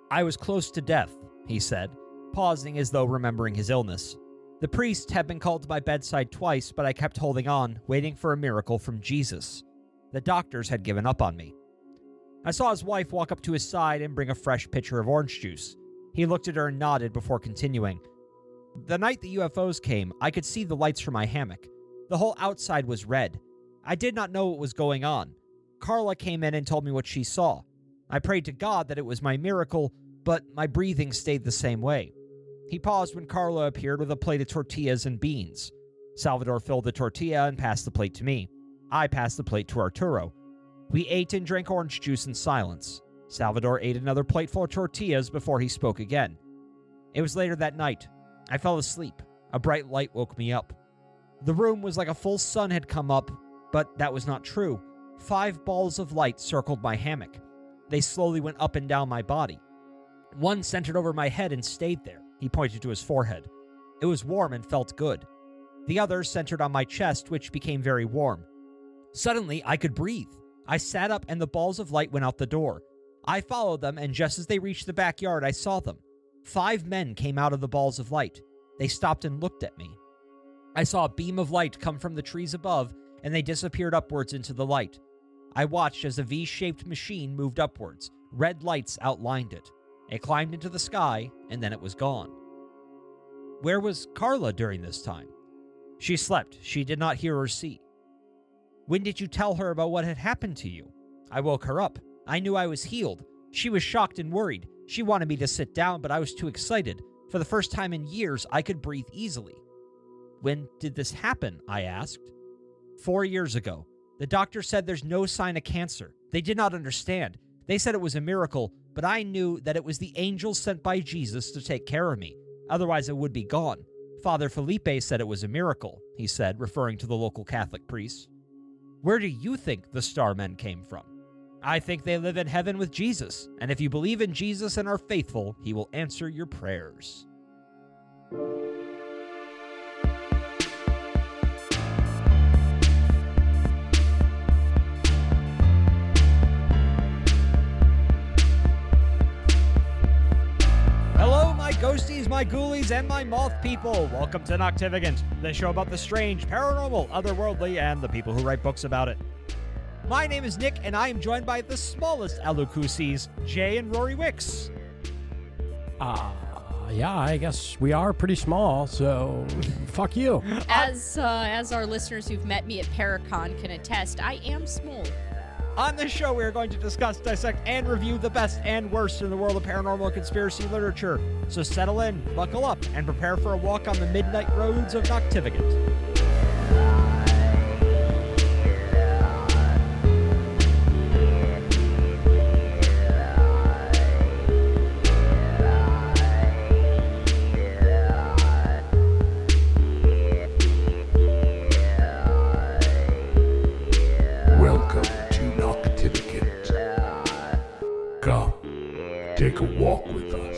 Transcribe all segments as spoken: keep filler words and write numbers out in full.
I was close to death, he said, pausing as though remembering his illness. The priest had been called to my bedside twice, but I kept holding on, waiting for a miracle from Jesus. The doctors had given up on me. I saw his wife walk up to his side and bring a fresh pitcher of orange juice. He looked at her and nodded before continuing. The night the U F Os came, I could see the lights from my hammock. The whole outside was red. I did not know what was going on. Carla came in and told me what she saw. I prayed to God that it was my miracle, but my breathing stayed the same way. He paused when Carla appeared with a plate of tortillas and beans. Salvador filled the tortilla and passed the plate to me. I passed the plate to Arturo. We ate and drank orange juice in silence. Salvador ate another plateful of tortillas before he spoke again. It was later that night. I fell asleep. A bright light woke me up. The room was like a full sun had come up, but that was not true. Five balls of light circled my hammock. They slowly went up and down my body. One centered over my head and stayed there. He pointed to his forehead. It was warm and felt good. The other centered on my chest, which became very warm. Suddenly, I could breathe. I sat up and the balls of light went out the door. I followed them, and just as they reached the backyard, I saw them. Five men came out of the balls of light. They stopped and looked at me. I saw a beam of light come from the trees above, and they disappeared upwards into the light. I watched as a V-shaped machine moved upwards. Red lights outlined it. It climbed into the sky, and then it was gone. Where was Carla during this time? She slept. She did not hear or see. When did you tell her about what had happened to you? I woke her up. I knew I was healed. She was shocked and worried. She wanted me to sit down, but I was too excited. For the first time in years, I could breathe easily. When did this happen? I asked. Four years ago. The doctor said there's no sign of cancer. They did not understand. They said it was a miracle, but I knew that it was the angel sent by Jesus to take care of me. Otherwise, it would be gone. Father Felipe said it was a miracle, he said, referring to the local Catholic priest. Where do you think the Starmen came from? I think they live in heaven with Jesus, and if you believe in Jesus and are faithful, he will answer your prayers. Hello, my ghosties, my ghoulies, and my moth people. Welcome to Noctivagant, the show about the strange, paranormal, otherworldly, and the people who write books about it. My name is Nick, and I am joined by the smallest Alukusis, Jay and Rory Wicks. Uh, yeah, I guess we are pretty small, so fuck you. As uh, as our listeners who've met me at Paracon can attest, I am small. On this show, we are going to discuss, dissect, and review the best and worst in the world of paranormal and conspiracy literature. So settle in, buckle up, and prepare for a walk on the midnight roads of Noctivagant. Take a walk with us.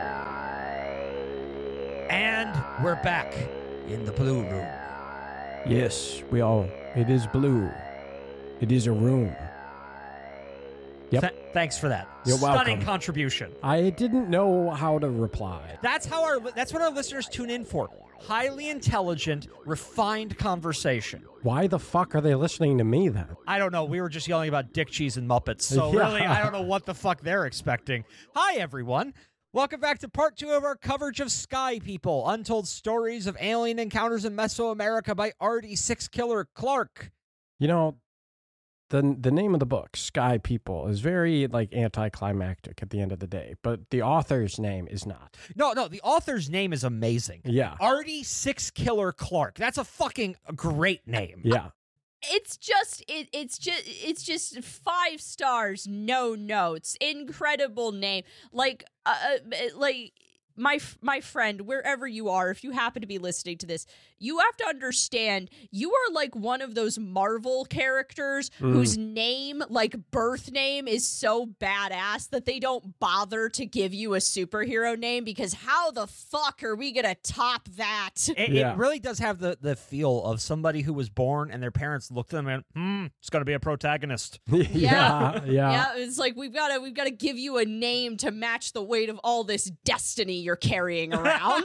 And we're back in the blue room. Yes, we all. It is blue. It is a room. Yep. Th- thanks for that. You're Stunning welcome. contribution. I didn't know how to reply. That's how our. That's what our listeners tune in for. Highly intelligent, refined conversation. Why the fuck are they listening to me then? I don't know. We were just yelling about dick cheese and Muppets. So Yeah. really, I don't know what the fuck they're expecting. Hi, everyone. Welcome back to part two of our coverage of Sky People, Untold Stories of Alien Encounters in Mesoamerica by Artie Six Killer Clarke. You know, the the name of the book, Sky People, is very like anticlimactic at the end of the day, but the author's name is not. No, no, the author's name is amazing. Yeah. Artie Six Killer Clarke. That's a fucking great name. Yeah. It's just it, it's just it's just five stars, no notes, incredible name. Like uh, like my f- my friend, wherever you are, if you happen to be listening to this, you have to understand you are like one of those Marvel characters Mm. whose name, like birth name, is so badass that they don't bother to give you a superhero name, because how the fuck are we gonna top that? It, Yeah. it really does have the, the feel of somebody who was born and their parents looked at them and, hmm, it's going to be a protagonist. yeah, yeah. Yeah, it's like we've got to we've got to give you a name to match the weight of all this destiny you're carrying around.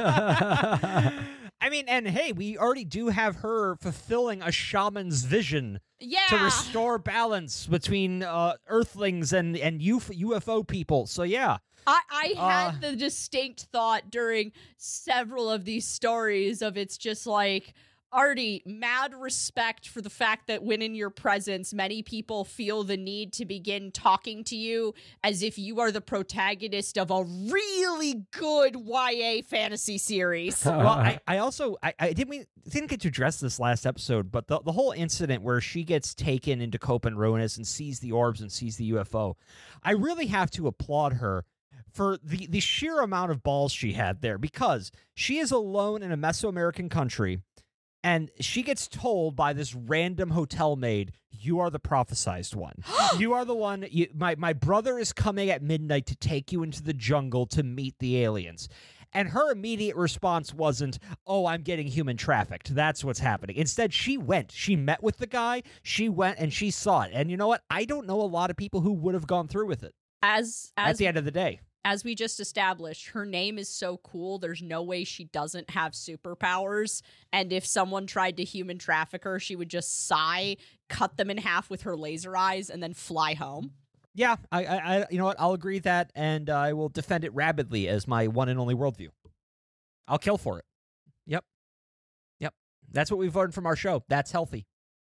I mean, and hey, we already do have her fulfilling a shaman's vision Yeah. to restore balance between uh, Earthlings and and U F O people. So yeah, I, I had Uh, the distinct thought during several of these stories of it's just like, Artie, mad respect for the fact that when in your presence, many people feel the need to begin talking to you as if you are the protagonist of a really good Y A fantasy series. well, I, I also I, I didn't we didn't get to address this last episode, but the the whole incident where she gets taken into Copen Ronis and sees the orbs and sees the U F O, I really have to applaud her for the the sheer amount of balls she had there, because she is alone in a Mesoamerican country. And she gets told by this random hotel maid, you are the prophesized one. You are the one. You, my, my brother is coming at midnight to take you into the jungle to meet the aliens. And her immediate response wasn't, oh, I'm getting human trafficked. That's what's happening. Instead, she went. She met with the guy. She went and she saw it. And you know what? I don't know a lot of people who would have gone through with it As at as the end of the day. as we just established, her name is so cool, there's no way she doesn't have superpowers. And if someone tried to human traffic her, she would just sigh, cut them in half with her laser eyes, and then fly home. Yeah, I, I, I you know what? I'll agree with that, and uh, I will defend it rabidly as my one and only worldview. I'll kill for it. Yep. Yep. That's what we've learned from our show. That's healthy.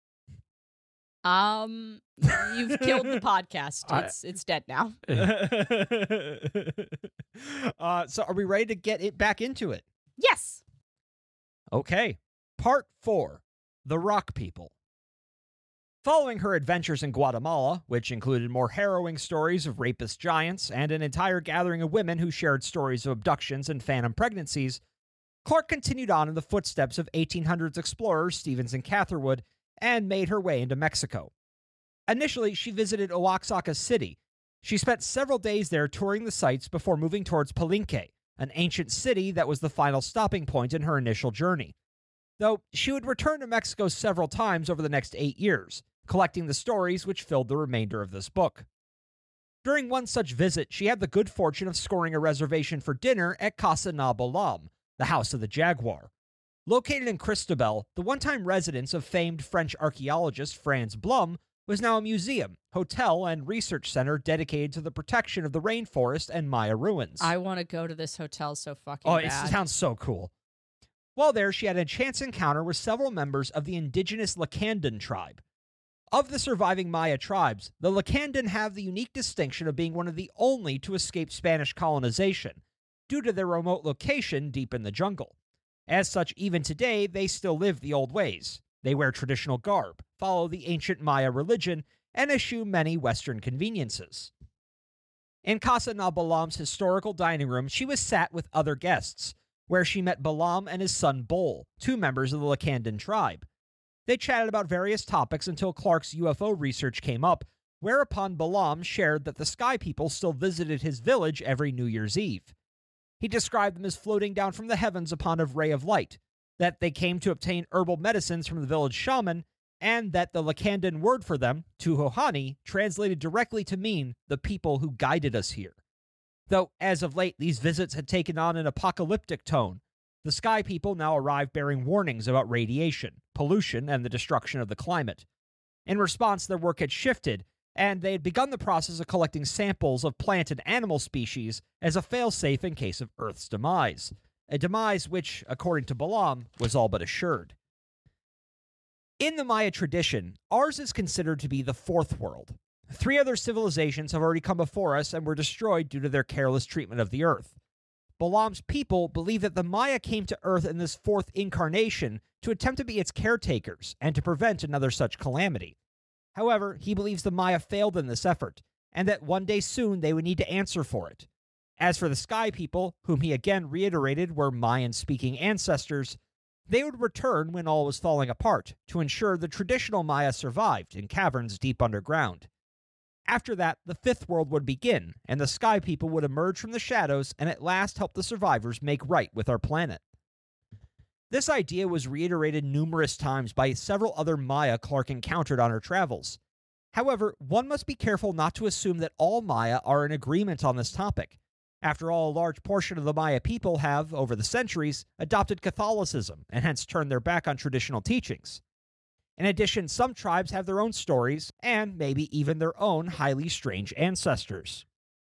Um, you've killed the podcast. I- It's it's dead now. uh, so are we ready to get it back into it? Yes. Okay. Part four, The Rock People. Following her adventures in Guatemala, which included more harrowing stories of rapist giants and an entire gathering of women who shared stories of abductions and phantom pregnancies, Clark continued on in the footsteps of eighteen hundreds explorers Stevens and Catherwood and made her way into Mexico. Initially, she visited Oaxaca City. She spent several days there touring the sites before moving towards Palenque, an ancient city that was the final stopping point in her initial journey. Though she would return to Mexico several times over the next eight years, collecting the stories which filled the remainder of this book. During one such visit, she had the good fortune of scoring a reservation for dinner at Casa Na Bolam, the House of the Jaguar. Located in Cristobal, the one-time residence of famed French archaeologist Franz Blum was now a museum, hotel, and research center dedicated to the protection of the rainforest and Maya ruins. I want to go to this hotel so fucking Oh, bad. it sounds so cool. While there, she had a chance encounter with several members of the indigenous Lacandan tribe. Of the surviving Maya tribes, the Lacandan have the unique distinction of being one of the only to escape Spanish colonization, due to their remote location deep in the jungle. As such, even today, they still live the old ways. They wear traditional garb, follow the ancient Maya religion, and eschew many Western conveniences. In Casa Na Balam's historical dining room, she was sat with other guests, where she met Balam and his son Bol, two members of the Lacandan tribe. They chatted about various topics until Clark's U F O research came up, whereupon Balam shared that the Sky People still visited his village every New Year's Eve. He described them as floating down from the heavens upon a ray of light, that they came to obtain herbal medicines from the village shaman, and that the Lacandan word for them, Tuhohani, translated directly to mean the people who guided us here. Though, as of late, these visits had taken on an apocalyptic tone, the Sky People now arrived bearing warnings about radiation, pollution, and the destruction of the climate. In response, their work had shifted, and they had begun the process of collecting samples of plant and animal species as a failsafe in case of Earth's demise, a demise which, according to Balam, was all but assured. In the Maya tradition, ours is considered to be the fourth world. Three other civilizations have already come before us and were destroyed due to their careless treatment of the Earth. Balam's people believe that the Maya came to Earth in this fourth incarnation to attempt to be its caretakers and to prevent another such calamity. However, he believes the Maya failed in this effort, and that one day soon they would need to answer for it. As for the Sky People, whom he again reiterated were Mayan-speaking ancestors, they would return when all was falling apart to ensure the traditional Maya survived in caverns deep underground. After that, the Fifth World would begin, and the Sky People would emerge from the shadows and at last help the survivors make right with our planet. This idea was reiterated numerous times by several other Maya Clark encountered on her travels. However, one must be careful not to assume that all Maya are in agreement on this topic. After all, a large portion of the Maya people have, over the centuries, adopted Catholicism and hence turned their back on traditional teachings. In addition, some tribes have their own stories and maybe even their own highly strange ancestors.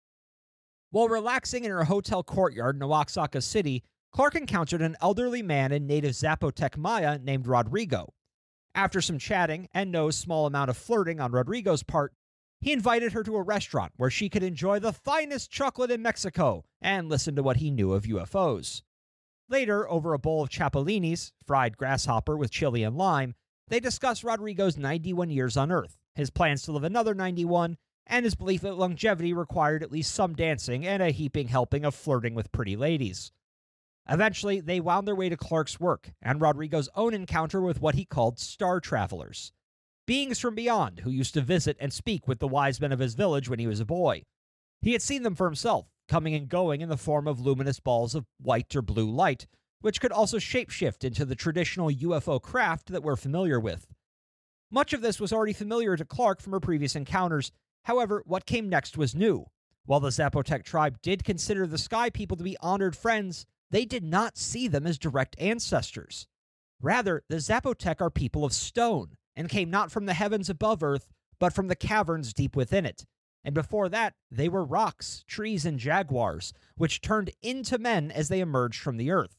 While relaxing in her hotel courtyard in Oaxaca City, Clark encountered an elderly man in native Zapotec Maya named Rodrigo. After some chatting and no small amount of flirting on Rodrigo's part, he invited her to a restaurant where she could enjoy the finest chocolate in Mexico and listen to what he knew of U F Os. Later, over a bowl of chapelinis, fried grasshopper with chili and lime, they discussed Rodrigo's ninety-one years on Earth, his plans to live another ninety-one, and his belief that longevity required at least some dancing and a heaping helping of flirting with pretty ladies. Eventually, they wound their way to Clark's work and Rodrigo's own encounter with what he called star travelers, beings from beyond who used to visit and speak with the wise men of his village when he was a boy. He had seen them for himself, coming and going in the form of luminous balls of white or blue light, which could also shapeshift into the traditional U F O craft that we're familiar with. Much of this was already familiar to Clark from her previous encounters. However, what came next was new. While the Zapotec tribe did consider the Sky People to be honored friends, they did not see them as direct ancestors. Rather, the Zapotec are people of stone, and came not from the heavens above Earth, but from the caverns deep within it. And before that, they were rocks, trees, and jaguars, which turned into men as they emerged from the Earth.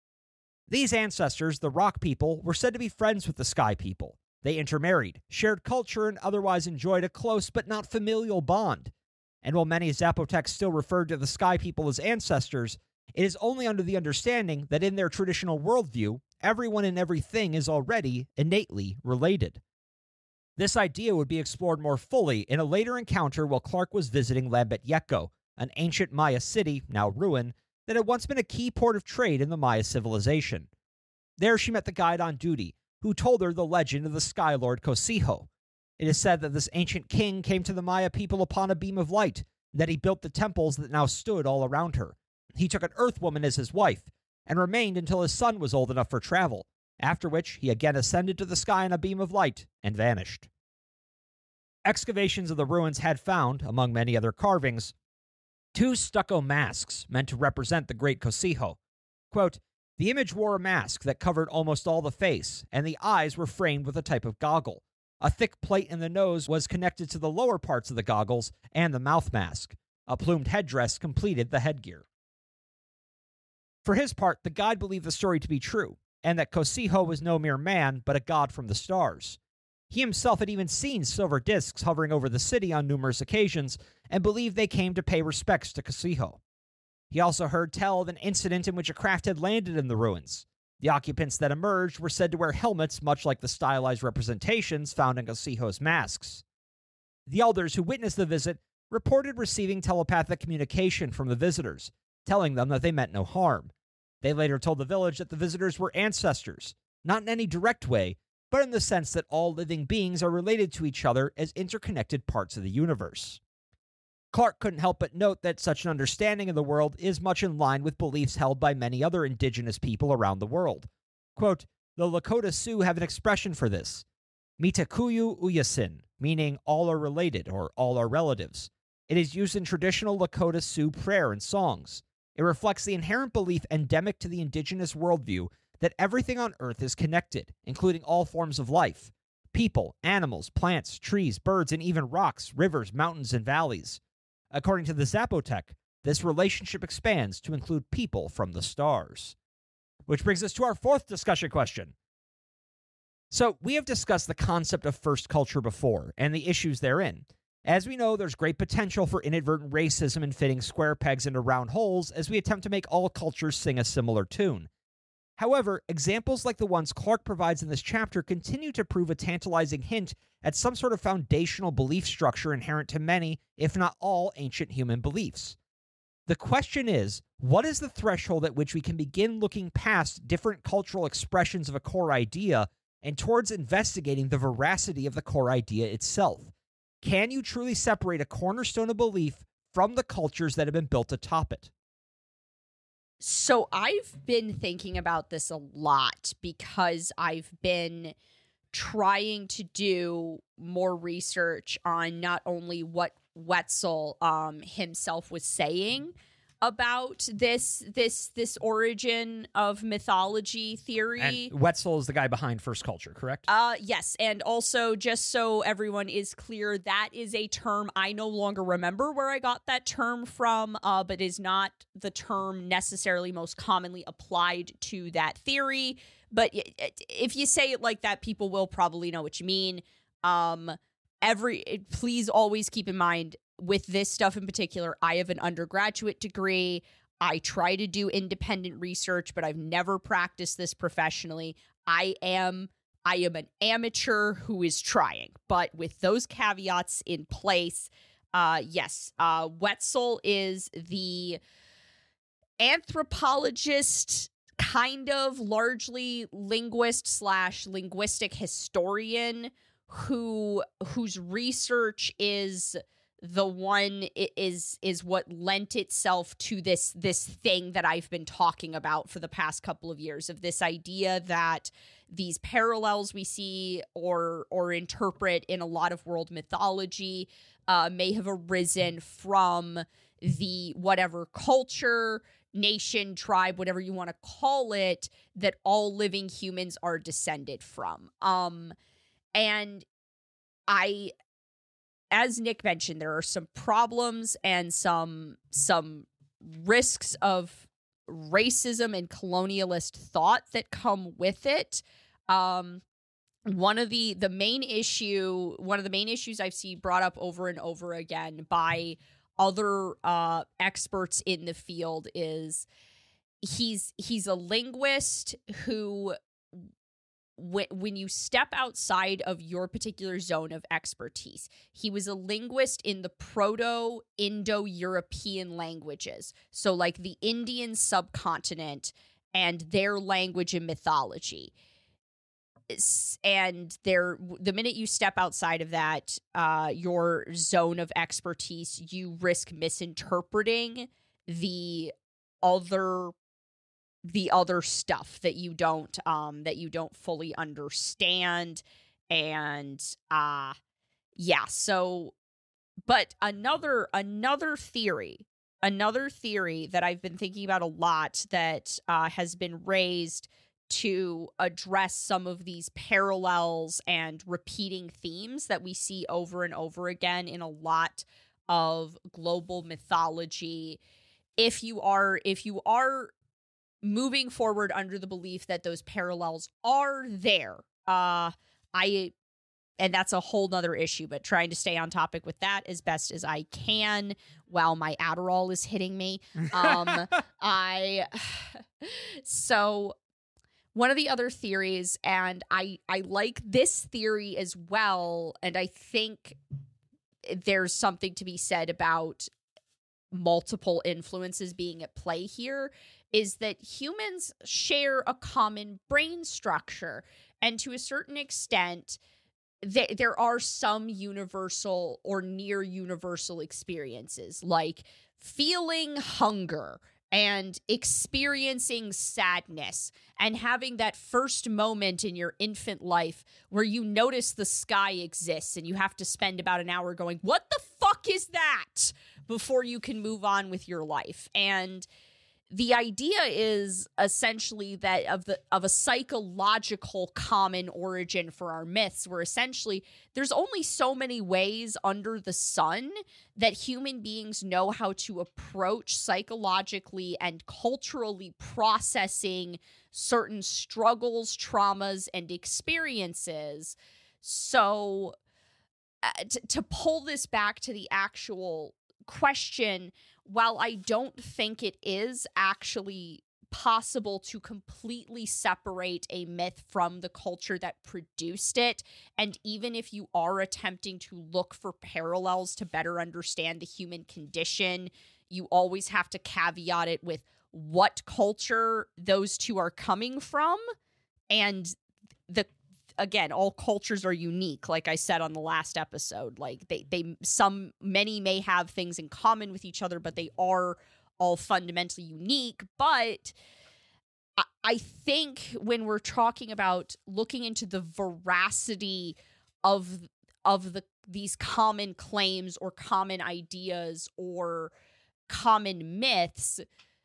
These ancestors, the Rock People, were said to be friends with the Sky People. They intermarried, shared culture, and otherwise enjoyed a close but not familial bond. And while many Zapotecs still referred to the Sky People as ancestors, it is only under the understanding that in their traditional worldview, everyone and everything is already innately related. This idea would be explored more fully in a later encounter while Clark was visiting Lambayeque, an ancient Maya city, now ruined, that had once been a key port of trade in the Maya civilization. There she met the guide on duty, who told her the legend of the Sky Lord Cosijo. It is said that this ancient king came to the Maya people upon a beam of light, and that he built the temples that now stood all around her. He took an earth woman as his wife, and remained until his son was old enough for travel, after which he again ascended to the sky in a beam of light and vanished. Excavations of the ruins had found, among many other carvings, two stucco masks meant to represent the great Cosijo. Quote, the image wore a mask that covered almost all the face, and the eyes were framed with a type of goggle. A thick plate in the nose was connected to the lower parts of the goggles and the mouth mask. A plumed headdress completed the headgear. For his part, the guide believed the story to be true, and that Cosijo was no mere man, but a god from the stars. He himself had even seen silver discs hovering over the city on numerous occasions, and believed they came to pay respects to Cosijo. He also heard tell of an incident in which a craft had landed in the ruins. The occupants that emerged were said to wear helmets much like the stylized representations found in Cosijo's masks. The elders who witnessed the visit reported receiving telepathic communication from the visitors, telling them that they meant no harm. They later told the village that the visitors were ancestors, not in any direct way, but in the sense that all living beings are related to each other as interconnected parts of the universe. Clark couldn't help but note that such an understanding of the world is much in line with beliefs held by many other indigenous people around the world. Quote, the Lakota Sioux have an expression for this, Mitakuyu Uyasin, meaning all are related or all are relatives. It is used in traditional Lakota Sioux prayer and songs. It reflects the inherent belief endemic to the indigenous worldview that everything on Earth is connected, including all forms of life. People, animals, plants, trees, birds, and even rocks, rivers, mountains, and valleys. According to the Zapotec, this relationship expands to include people from the stars. Which brings us to our fourth discussion question. So, we have discussed the concept of first culture before, and the issues therein. As we know, there's great potential for inadvertent racism and fitting square pegs into round holes as we attempt to make all cultures sing a similar tune. However, examples like the ones Clark provides in this chapter continue to prove a tantalizing hint at some sort of foundational belief structure inherent to many, if not all, ancient human beliefs. The question is, what is the threshold at which we can begin looking past different cultural expressions of a core idea and towards investigating the veracity of the core idea itself? Can you truly separate a cornerstone of belief from the cultures that have been built atop it? So I've been thinking about this a lot because I've been trying to do more research on not only what Wetzel um, himself was saying about this this this origin of mythology theory. And Wetzel is the guy behind First Culture, correct? Uh, yes, and also, just so everyone is clear, that is a term I no longer remember where I got that term from, uh, but is not the term necessarily most commonly applied to that theory. But if you say it like that, people will probably know what you mean. Um, every please always keep in mind, with this stuff in particular, I have an undergraduate degree. I try to do independent research, but I've never practiced this professionally. I am I am an amateur who is trying. But with those caveats in place, uh, yes, uh, Wetzel is the anthropologist, kind of largely linguist slash linguistic historian who whose research is the one is is what lent itself to this this thing that I've been talking about for the past couple of years, of this idea that these parallels we see or or interpret in a lot of world mythology uh, may have arisen from the whatever culture, nation, tribe, whatever you want to call it, that all living humans are descended from. Um, and I, as Nick mentioned, there are some problems and some some risks of racism and colonialist thought that come with it. Um, one of the the main issue, one of the main issues I've seen brought up over and over again by other uh, experts in the field is he's he's a linguist who, when you step outside of your particular zone of expertise, he was a linguist in the Proto-Indo-European languages. So like the Indian subcontinent and their language and mythology. And there, the minute you step outside of that, uh, your zone of expertise, you risk misinterpreting the other the other stuff that you don't um that you don't fully understand. And uh yeah so but another another theory another theory that I've been thinking about a lot that uh has been raised to address some of these parallels and repeating themes that we see over and over again in a lot of global mythology, if you are if you are moving forward under the belief that those parallels are there. Uh, I, and that's a whole nother issue, but trying to stay on topic with that as best as I can while my Adderall is hitting me. Um, I, so one of the other theories, and I, I like this theory as well, and I think there's something to be said about multiple influences being at play here, is that humans share a common brain structure. And to a certain extent, th- there are some universal or near universal experiences, like feeling hunger and experiencing sadness and having that first moment in your infant life where you notice the sky exists and you have to spend about an hour going, what the fuck is that? Before you can move on with your life. And the idea is essentially that of the of a psychological common origin for our myths, where essentially there's only so many ways under the sun that human beings know how to approach psychologically and culturally processing certain struggles, traumas, and experiences. So uh, t- to pull this back to the actual question, while I don't think it is actually possible to completely separate a myth from the culture that produced it, and even if you are attempting to look for parallels to better understand the human condition, you always have to caveat it with what culture those two are coming from. And the again, all cultures are unique, like I said on the last episode. Like they they some many may have things in common with each other, but they are all fundamentally unique. But I, I think when we're talking about looking into the veracity of of the these common claims or common ideas or common myths,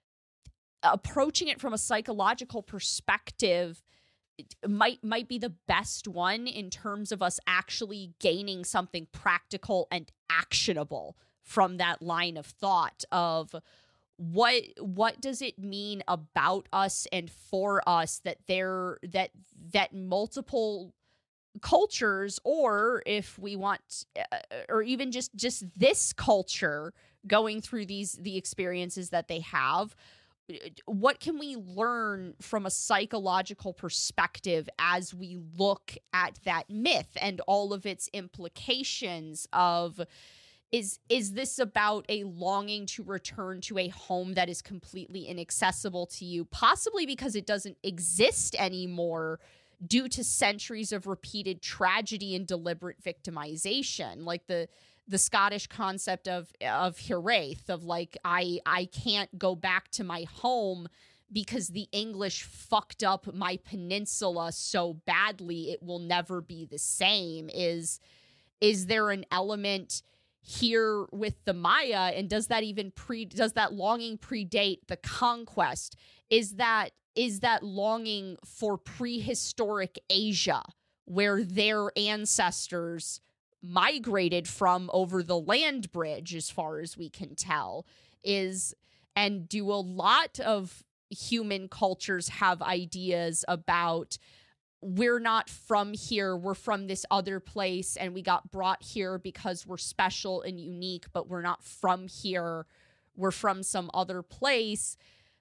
approaching it from a psychological perspective might might be the best one in terms of us actually gaining something practical and actionable from that line of thought of what what does it mean about us and for us that there that that multiple cultures, or if we want uh, or even just just this culture going through these the experiences that they have, what can we learn from a psychological perspective as we look at that myth and all of its implications of is is this about a longing to return to a home that is completely inaccessible to you, possibly because it doesn't exist anymore due to centuries of repeated tragedy and deliberate victimization, like the the Scottish concept of of Hiraeth, of like, I I can't go back to my home because the English fucked up my peninsula so badly it will never be the same. Is is there an element here with the Maya, and does that even pre does that longing predate the conquest? Is that is that longing for prehistoric Asia, where their ancestors migrated from over the land bridge, as far as we can tell? Is and do a lot of human cultures have ideas about, we're not from here, we're from this other place, and we got brought here because we're special and unique, but we're not from here, we're from some other place?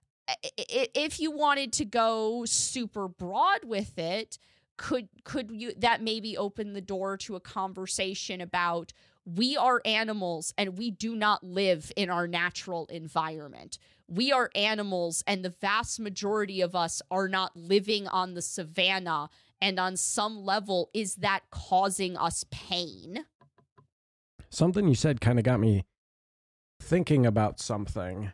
If you wanted to go super broad with it, could could you that maybe open the door to a conversation about, we are animals and we do not live in our natural environment. We are animals, and the vast majority of us are not living on the savannah, and on some level, is that causing us pain? Something you said kind of got me thinking about something.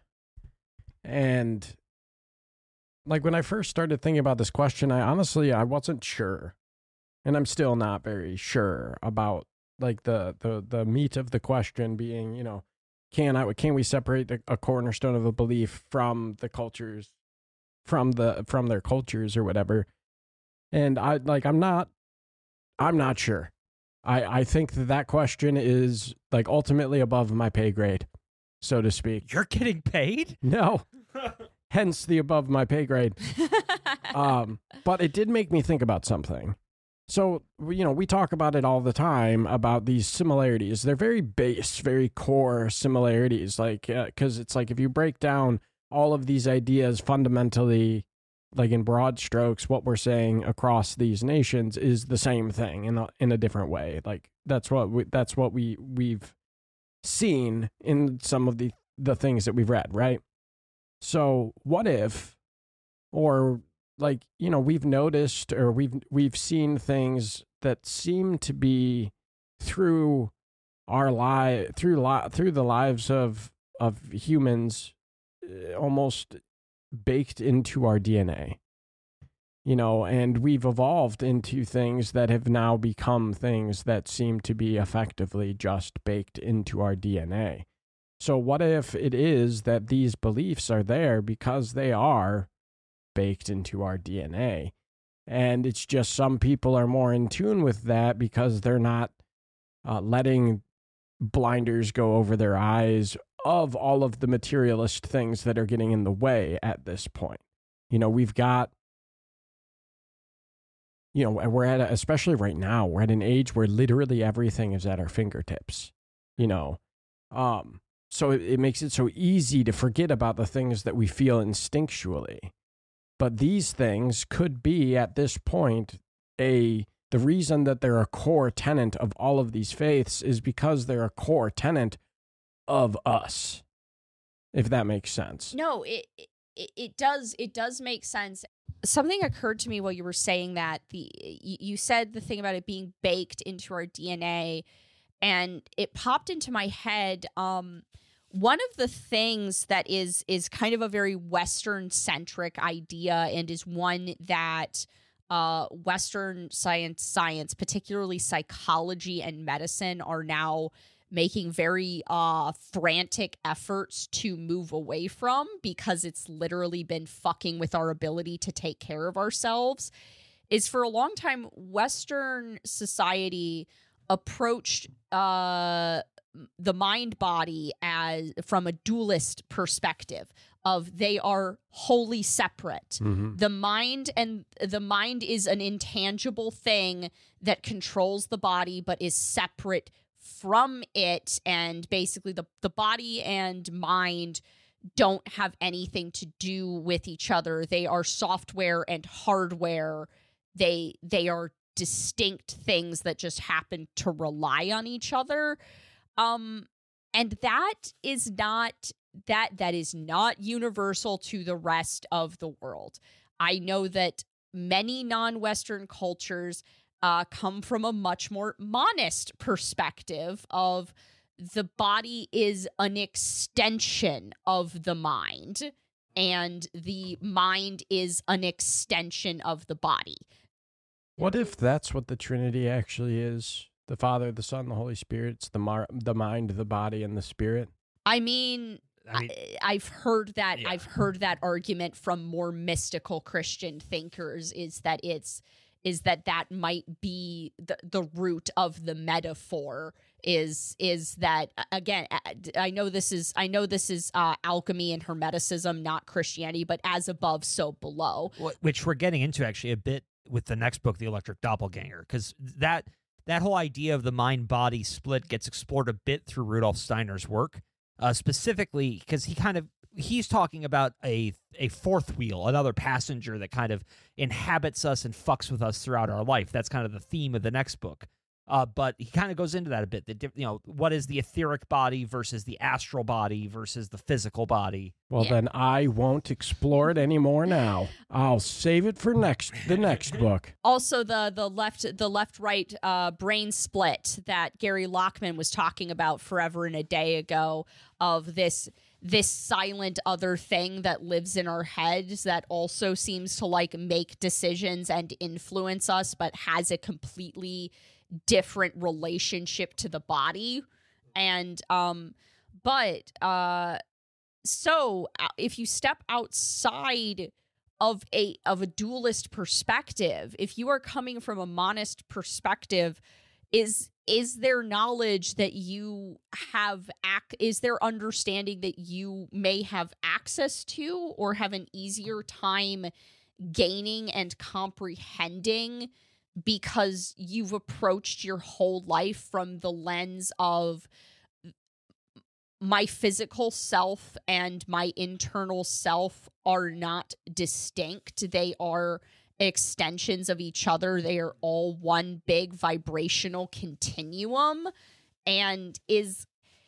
And like when I first started thinking about this question, I honestly, I wasn't sure. And I'm still not very sure about like the, the, the meat of the question being, you know, can I, can we separate the, a cornerstone of a belief from the cultures, from the, from their cultures or whatever. And I like, I'm not, I'm not sure. I, I think that that question is like ultimately above my pay grade, so to speak. You're getting paid? No. Hence the above my pay grade. um, but it did make me think about something. So, you know, we talk about it all the time about these similarities. They're very base, very core similarities. Like, because uh, it's like if you break down all of these ideas fundamentally, like in broad strokes, what we're saying across these nations is the same thing in a, in a different way. Like that's what we, that's what we we've seen in some of the the things that we've read, right? So what if, or like, you know, we've noticed or we've we've seen things that seem to be through our li through li- through the lives of of humans, uh, almost baked into our D N A. You know, and we've evolved into things that have now become things that seem to be effectively just baked into our D N A. So what if it is that these beliefs are there because they are baked into our D N A? And it's just some people are more in tune with that because they're not uh, letting blinders go over their eyes of all of the materialist things that are getting in the way at this point. You know, we've got, you know, we're at, a, especially right now, we're at an age where literally everything is at our fingertips, you know. Um, so it, it makes it so easy to forget about the things that we feel instinctually. But these things could be, at this point, a the reason that they're a core tenet of all of these faiths is because they're a core tenet of us. if that makes sense. No, it, it it does it does make sense. Something occurred to me while you were saying that. The you, you said the thing about it being baked into our D N A, and it popped into my head. Um, one of the things that is is kind of a very Western centric idea, and is one that uh, Western science science, particularly psychology and medicine, are now making very uh, frantic efforts to move away from, because it's literally been fucking with our ability to take care of ourselves, is for a long time, Western society approached uh, the mind body as from a dualist perspective of they are wholly separate. Mm-hmm. The mind and the mind is an intangible thing that controls the body, but is separate from it, and basically the the body and mind don't have anything to do with each other. They are software and hardware. They they are distinct things that just happen to rely on each other. Um and that is not that that is not universal to the rest of the world. I know that many non-Western cultures Uh, come from a much more monist perspective of the body is an extension of the mind, and the mind is an extension of the body. What if that's what the Trinity actually is? The Father, the Son, the Holy Spirit. It's the mar- the mind, the body, and the spirit. I mean, I mean, I, I've heard that. Yeah. I've heard that argument from more mystical Christian thinkers. Is that it's is that that might be the, the root of the metaphor, is is that, again, I know this is I know this is uh, alchemy and Hermeticism, not Christianity, but as above, so below. which we're getting into actually a bit with the next book, The Electric Doppelganger, because that that whole idea of the mind-body split gets explored a bit through Rudolf Steiner's work, uh, specifically because he kind of he's talking about a a fourth wheel, another passenger that kind of inhabits us and fucks with us throughout our life. That's kind of the theme of the next book. Uh, but he kind of goes into that a bit. The diff- you know, what is the etheric body versus the astral body versus the physical body? Well, Yeah. then I won't explore it anymore now. I'll save it for next the next book. Also, the the left the left right uh, brain split that Gary Lockman was talking about forever and a day ago, of this this silent other thing that lives in our heads that also seems to like make decisions and influence us, but has a completely different relationship to the body. And um but uh so uh, if you step outside of a of a dualist perspective, if you are coming from a monist perspective, is is there knowledge that you have ac- is there understanding that you may have access to or have an easier time gaining and comprehending, because you've approached your whole life from the lens of my physical self and my internal self are not distinct. They are extensions of each other. They are all one big vibrational continuum. And is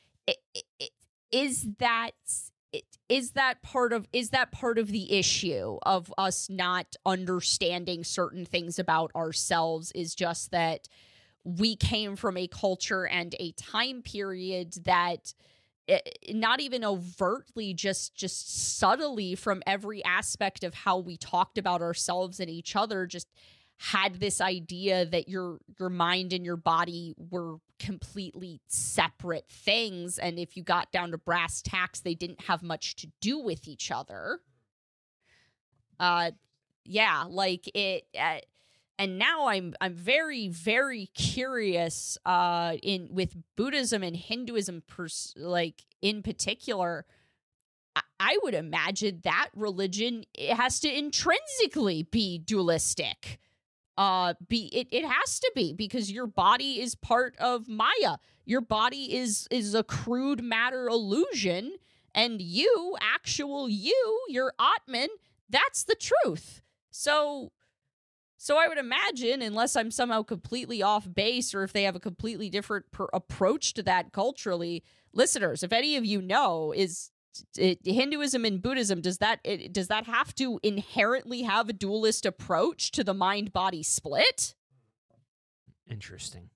is that is that part of is that part of the issue of us not understanding certain things about ourselves, is just that we came from a culture and a time period that not even overtly, just just subtly from every aspect of how we talked about ourselves and each other, just had this idea that your your mind and your body were completely separate things, and if you got down to brass tacks, they didn't have much to do with each other. Uh, yeah, like it. Uh, And now I'm I'm very very curious uh in with Buddhism and Hinduism pers- like in particular. I, I would imagine that religion, it has to intrinsically be dualistic. Uh be it, it has to be, because your body is part of Maya. Your body is is a crude matter illusion, and you, actual you, your Atman, that's the truth. So So I would imagine, unless I'm somehow completely off base, or if they have a completely different per- approach to that culturally, listeners, if any of you know, is it, Hinduism and Buddhism, does that it, does that have to inherently have a dualist approach to the mind-body split? Interesting.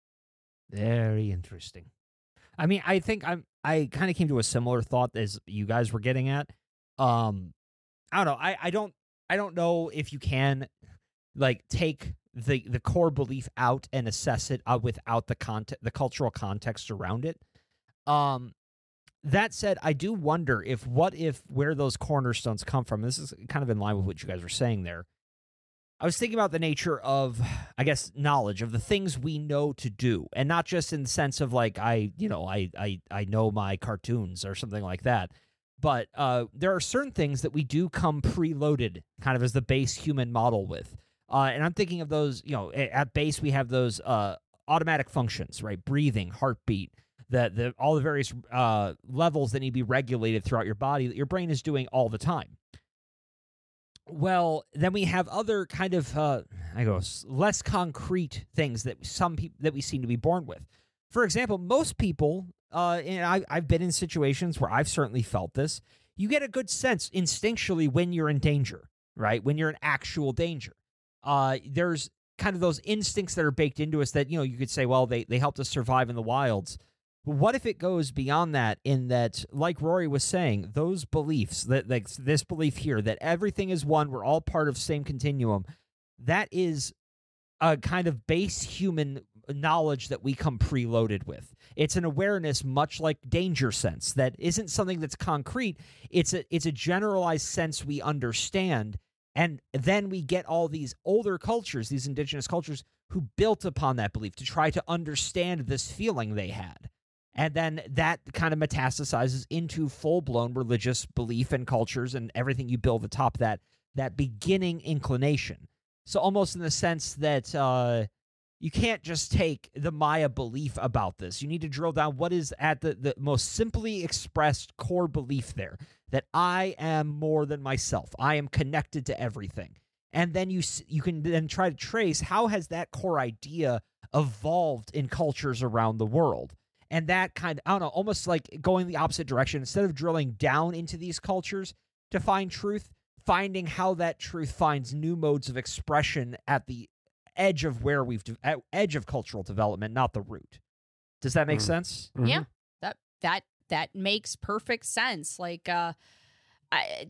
Very interesting. I mean, I think I'm. I kind of came to a similar thought as you guys were getting at. Um, I don't know. I, I don't. I don't know if you can, like, take the the core belief out and assess it uh, without the context, the cultural context around it. Um, that said, I do wonder if what if where those cornerstones come from. This is kind of in line with what you guys were saying there. I was thinking about the nature of, I guess, knowledge of the things we know to do, and not just in the sense of like I, you know, I I I know my cartoons or something like that, but uh, there are certain things that we do come preloaded, kind of as the base human model with, uh, and I'm thinking of those. You know, at base we have those uh, automatic functions, right? Breathing, heartbeat, the the all the various uh, levels that need to be regulated throughout your body that your brain is doing all the time. Well, then we have other kind of, uh, I go less concrete things that some people that we seem to be born with. For example, most people, uh, and I, I've been in situations where I've certainly felt this. You get a good sense instinctually when you're in danger, right? When you're in actual danger. Uh, there's kind of those instincts that are baked into us that, you know, you could say, well, they they helped us survive in the wilds. But what if it goes beyond that, in that, like Rory was saying, those beliefs, that like this belief here, that everything is one, we're all part of the same continuum, that is a kind of base human knowledge that we come preloaded with. It's an awareness much like danger sense that isn't something that's concrete. It's a, it's a generalized sense we understand, and then we get all these older cultures, these indigenous cultures, who built upon that belief to try to understand this feeling they had. And then that kind of metastasizes into full-blown religious belief and cultures and everything you build atop that that beginning inclination. So almost in the sense that uh, you can't just take the Maya belief about this. You need to drill down what is at the, the most simply expressed core belief there, that I am more than myself. I am connected to everything. And then you you can then try to trace how has that core idea evolved in cultures around the world. And that kind of, I don't know, almost like going the opposite direction. Instead of drilling down into these cultures to find truth, finding how that truth finds new modes of expression at the edge of where we've, de- at edge of cultural development, not the root. Does that make mm. sense? Mm-hmm. Yeah, that that that makes perfect sense. Like, uh, I,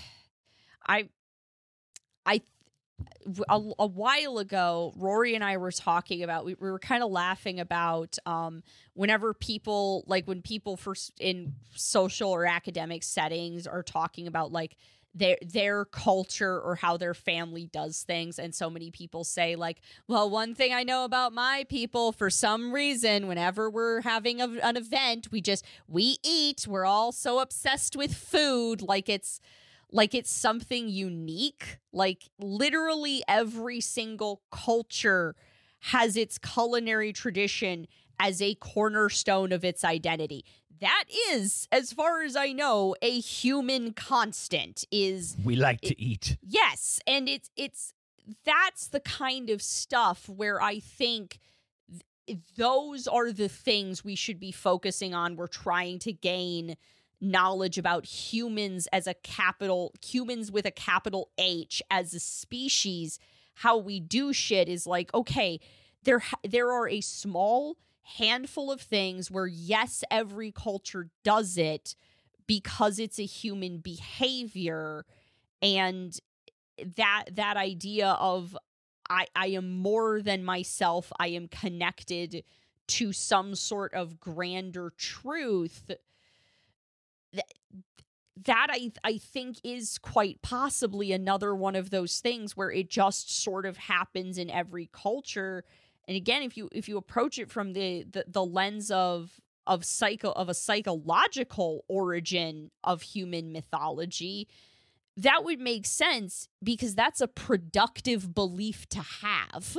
I, I. A, a while ago, Rory and I were talking about, we, we were kind of laughing about um, whenever people, like when people first in social or academic settings are talking about like their their culture or how their family does things. And so many people say like, well, one thing I know about my people, for some reason, whenever we're having a, an event, we just, we eat. We're all so obsessed with food. Like it's, Like it's something unique. Like literally every single culture has its culinary tradition as a cornerstone of its identity. That is, as far as I know, a human constant. Is we like it, to eat. Yes, and it's it's that's the kind of stuff where I think th- those are the things we should be focusing on. We're trying to gain knowledge about humans as a capital, humans with a capital H as a species. How we do shit is like, okay, there there are a small handful of things where yes, every culture does it because it's a human behavior, and that that idea of I I am more than myself, I am connected to some sort of grander truth. That, that I I think is quite possibly another one of those things where it just sort of happens in every culture. And again, if you if you approach it from the the, the lens of of psycho of a psychological origin of human mythology, that would make sense because that's a productive belief to have.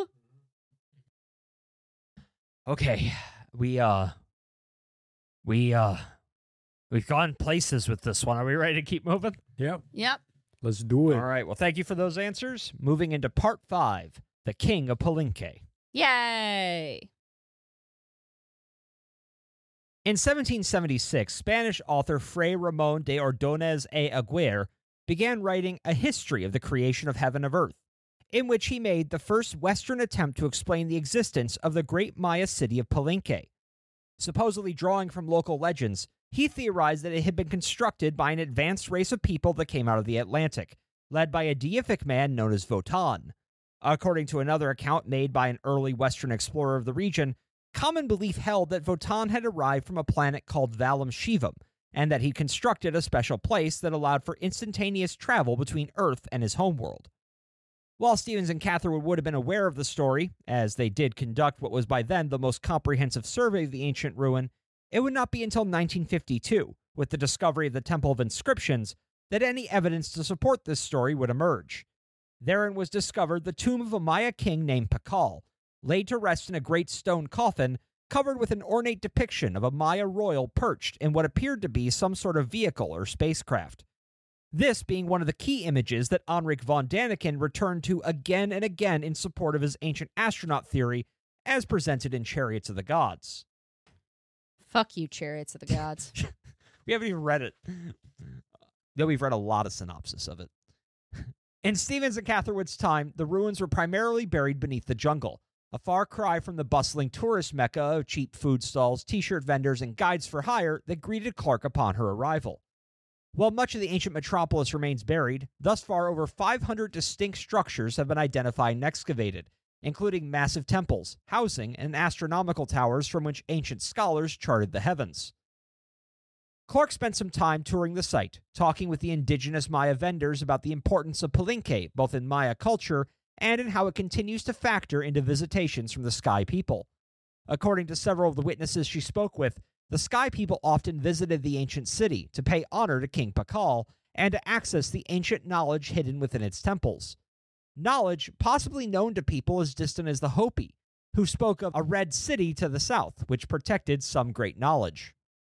Okay, we uh we uh We've gone places with this one. Are we ready to keep moving? Yep. Yep. Let's do it. All right. Well, thank you for those answers. Moving into part five, the King of Palenque. Yay. In seventeen seventy-six, Spanish author Fray Ramon de Ordóñez y Aguirre began writing a history of the creation of heaven and earth, in which he made the first Western attempt to explain the existence of the great Maya city of Palenque. Supposedly drawing from local legends, he theorized that it had been constructed by an advanced race of people that came out of the Atlantic, led by a deific man known as Votan. According to another account made by an early Western explorer of the region, common belief held that Votan had arrived from a planet called Valum Shivam, and that he constructed a special place that allowed for instantaneous travel between Earth and his homeworld. While Stevens and Catherwood would have been aware of the story, as they did conduct what was by then the most comprehensive survey of the ancient ruin, it would not be until nineteen fifty-two, with the discovery of the Temple of Inscriptions, that any evidence to support this story would emerge. Therein was discovered the tomb of a Maya king named Pakal, laid to rest in a great stone coffin covered with an ornate depiction of a Maya royal perched in what appeared to be some sort of vehicle or spacecraft. This being one of the key images that Henrik von Daniken returned to again and again in support of his ancient astronaut theory, as presented in Chariots of the Gods. Fuck you, Chariots of the Gods. We haven't even read it. Though we've read a lot of synopsis of it. In Stevens and Catherwood's time, the ruins were primarily buried beneath the jungle, a far cry from the bustling tourist mecca of cheap food stalls, t-shirt vendors, and guides for hire that greeted Clark upon her arrival. While much of the ancient metropolis remains buried, thus far over five hundred distinct structures have been identified and excavated, including massive temples, housing, and astronomical towers from which ancient scholars charted the heavens. Clark spent some time touring the site, talking with the indigenous Maya vendors about the importance of Palenque, both in Maya culture and in how it continues to factor into visitations from the Sky People. According to several of the witnesses she spoke with, the Sky People often visited the ancient city to pay honor to King Pakal and to access the ancient knowledge hidden within its temples. Knowledge possibly known to people as distant as the Hopi, who spoke of a red city to the south, which protected some great knowledge.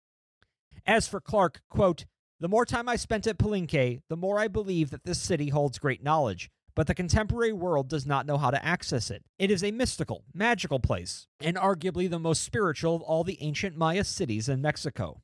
As for Clark, quote, "The more time I spent at Palenque, the more I believe that this city holds great knowledge, but the contemporary world does not know how to access it. It is a mystical, magical place, and arguably the most spiritual of all the ancient Maya cities in Mexico."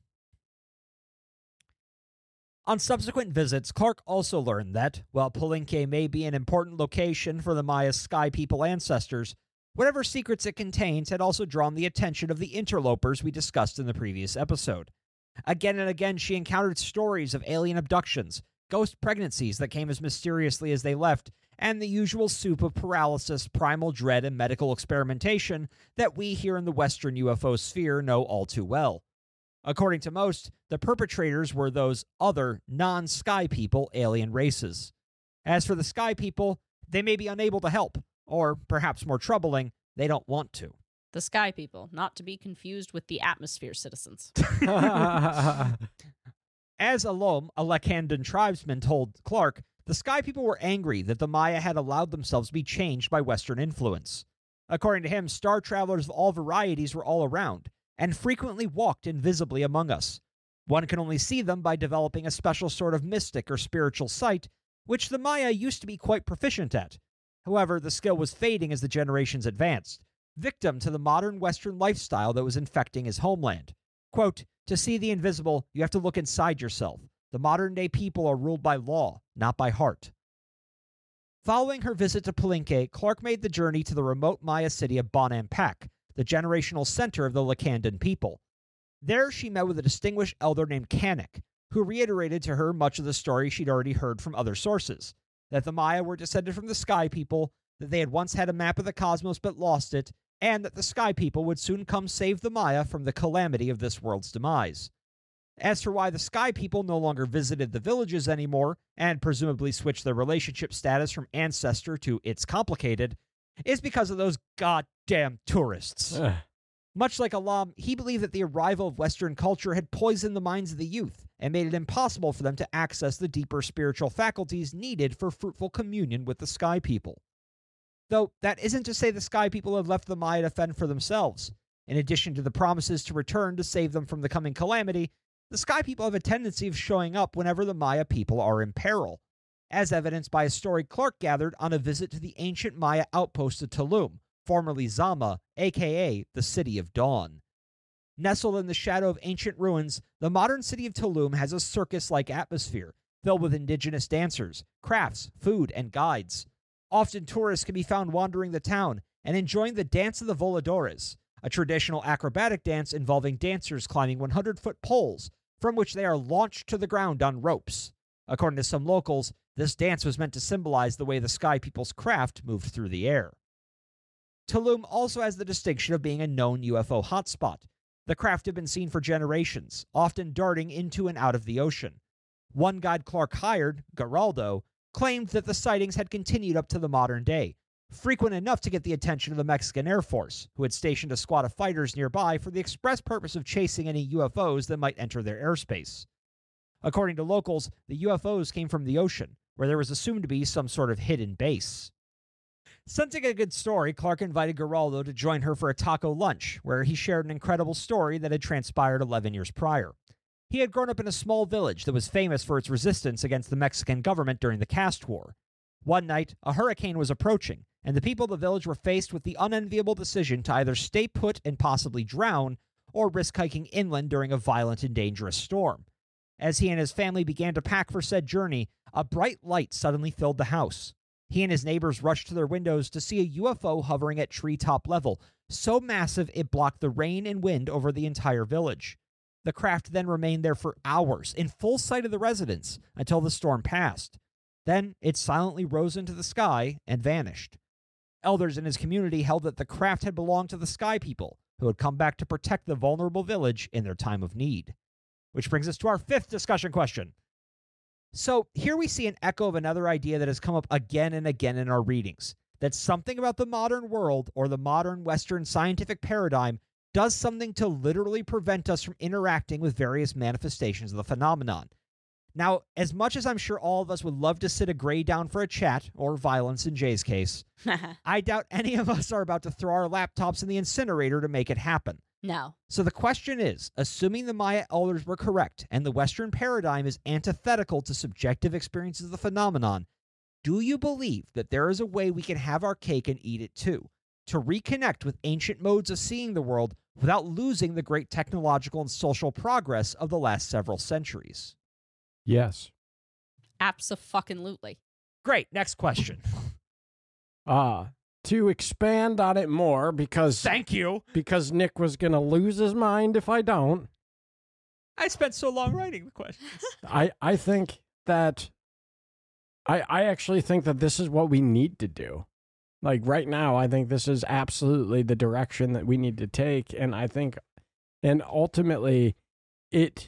On subsequent visits, Clark also learned that, while Palenque may be an important location for the Maya Sky People ancestors, whatever secrets it contains had also drawn the attention of the interlopers we discussed in the previous episode. Again and again, she encountered stories of alien abductions, ghost pregnancies that came as mysteriously as they left, and the usual soup of paralysis, primal dread, and medical experimentation that we here in the Western U F O sphere know all too well. According to most, the perpetrators were those other, non-Sky People alien races. As for the Sky People, they may be unable to help, or, perhaps more troubling, they don't want to. The Sky People, not to be confused with the Atmosphere citizens. As Alom, a Lacandan tribesman, told Clark, the Sky People were angry that the Maya had allowed themselves to be changed by Western influence. According to him, star travelers of all varieties were all around, and frequently walked invisibly among us. One can only see them by developing a special sort of mystic or spiritual sight, which the Maya used to be quite proficient at. However, the skill was fading as the generations advanced, victim to the modern Western lifestyle that was infecting his homeland. Quote, "To see the invisible, you have to look inside yourself. The modern-day people are ruled by law, not by heart." Following her visit to Palenque, Clark made the journey to the remote Maya city of Bonampak, the generational center of the Lacandan people. There she met with a distinguished elder named Kanek, who reiterated to her much of the story she'd already heard from other sources, that the Maya were descended from the Sky People, that they had once had a map of the cosmos but lost it, and that the Sky People would soon come save the Maya from the calamity of this world's demise. As for why the Sky People no longer visited the villages anymore, and presumably switched their relationship status from ancestor to it's complicated, is because of those goddamn tourists. Ugh. Much like Alam, he believed that the arrival of Western culture had poisoned the minds of the youth and made it impossible for them to access the deeper spiritual faculties needed for fruitful communion with the Sky People. Though that isn't to say the Sky People have left the Maya to fend for themselves. In addition to the promises to return to save them from the coming calamity, the Sky People have a tendency of showing up whenever the Maya people are in peril, as evidenced by a story Clark gathered on a visit to the ancient Maya outpost of Tulum, formerly Zama, aka the City of Dawn. Nestled in the shadow of ancient ruins, the modern city of Tulum has a circus-like atmosphere, filled with indigenous dancers, crafts, food, and guides. Often tourists can be found wandering the town and enjoying the Dance of the Voladores, a traditional acrobatic dance involving dancers climbing one hundred foot poles, from which they are launched to the ground on ropes. According to some locals, this dance was meant to symbolize the way the Sky People's craft moved through the air. Tulum also has the distinction of being a known U F O hotspot. The craft have been seen for generations, often darting into and out of the ocean. One guide Clark hired, Geraldo, claimed that the sightings had continued up to the modern day, frequent enough to get the attention of the Mexican Air Force, who had stationed a squad of fighters nearby for the express purpose of chasing any U F Os that might enter their airspace. According to locals, the U F Os came from the ocean, where there was assumed to be some sort of hidden base. Sensing a good story, Clark invited Geraldo to join her for a taco lunch, where he shared an incredible story that had transpired eleven years prior. He had grown up in a small village that was famous for its resistance against the Mexican government during the Caste War. One night, a hurricane was approaching, and the people of the village were faced with the unenviable decision to either stay put and possibly drown, or risk hiking inland during a violent and dangerous storm. As he and his family began to pack for said journey, a bright light suddenly filled the house. He and his neighbors rushed to their windows to see a U F O hovering at treetop level, so massive it blocked the rain and wind over the entire village. The craft then remained there for hours, in full sight of the residents, until the storm passed. Then it silently rose into the sky and vanished. Elders in his community held that the craft had belonged to the Sky People, who had come back to protect the vulnerable village in their time of need. Which brings us to our fifth discussion question. So here we see an echo of another idea that has come up again and again in our readings, that something about the modern world or the modern Western scientific paradigm does something to literally prevent us from interacting with various manifestations of the phenomenon. Now, as much as I'm sure all of us would love to sit a gray down for a chat, or violence in Jay's case, I doubt any of us are about to throw our laptops in the incinerator to make it happen. No. So the question is, assuming the Maya elders were correct and the Western paradigm is antithetical to subjective experiences of the phenomenon, do you believe that there is a way we can have our cake and eat it too, to reconnect with ancient modes of seeing the world without losing the great technological and social progress of the last several centuries? Yes. Abso-fucking-lutely. Great. Next question. Uh, to expand on it more, because Thank you. because Nick was going to lose his mind if I don't. I spent so long writing the questions. I, I think that I I actually think that this is what we need to do. Like right now, I think this is absolutely the direction that we need to take. And I think, and ultimately, it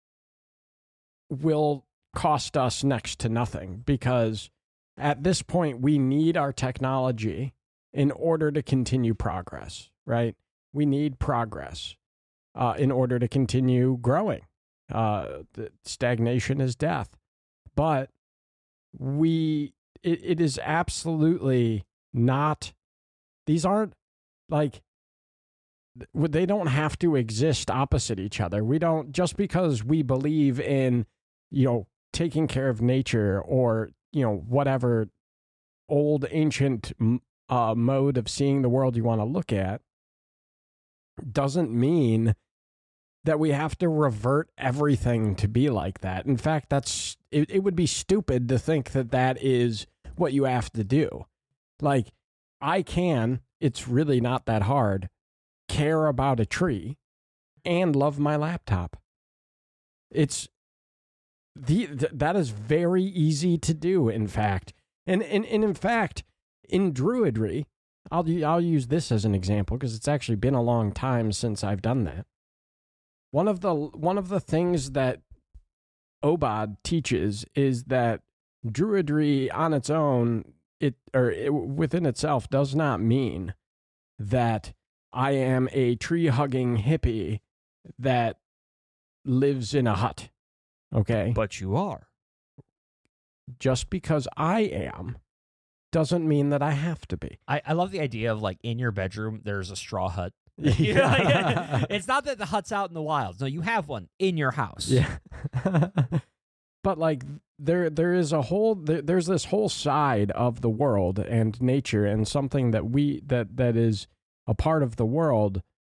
will cost us next to nothing, because at this point, we need our technology in order to continue progress, right? We need progress uh, in order to continue growing. Uh, the stagnation is death. But we, it, it is absolutely not, these aren't like, they don't have to exist opposite each other. We don't, just because we believe in, you know, taking care of nature or, you know, whatever old ancient uh, mode of seeing the world you want to look at, doesn't mean that we have to revert everything to be like that. In fact, that's it, it would be stupid to think that that is what you have to do. Like, I can, it's really not that hard, care about a tree and love my laptop. It's the th- that is very easy to do, in fact. And, and, and in fact, in Druidry, I'll, I'll use this as an example because it's actually been a long time since I've done that. One of the one of the things that Obad teaches is that Druidry on its own, it or it, within itself, does not mean that I am a tree-hugging hippie that lives in a hut. Okay? But you are. Just because I am doesn't mean that I have to be. I, I love the idea of, like, in your bedroom, there's a straw hut. Yeah. It's not that the hut's out in the wilds. No, you have one in your house. Yeah. But, like, there there is a whole, there, there's this whole side of the world and nature and something that we, that that is a part of the world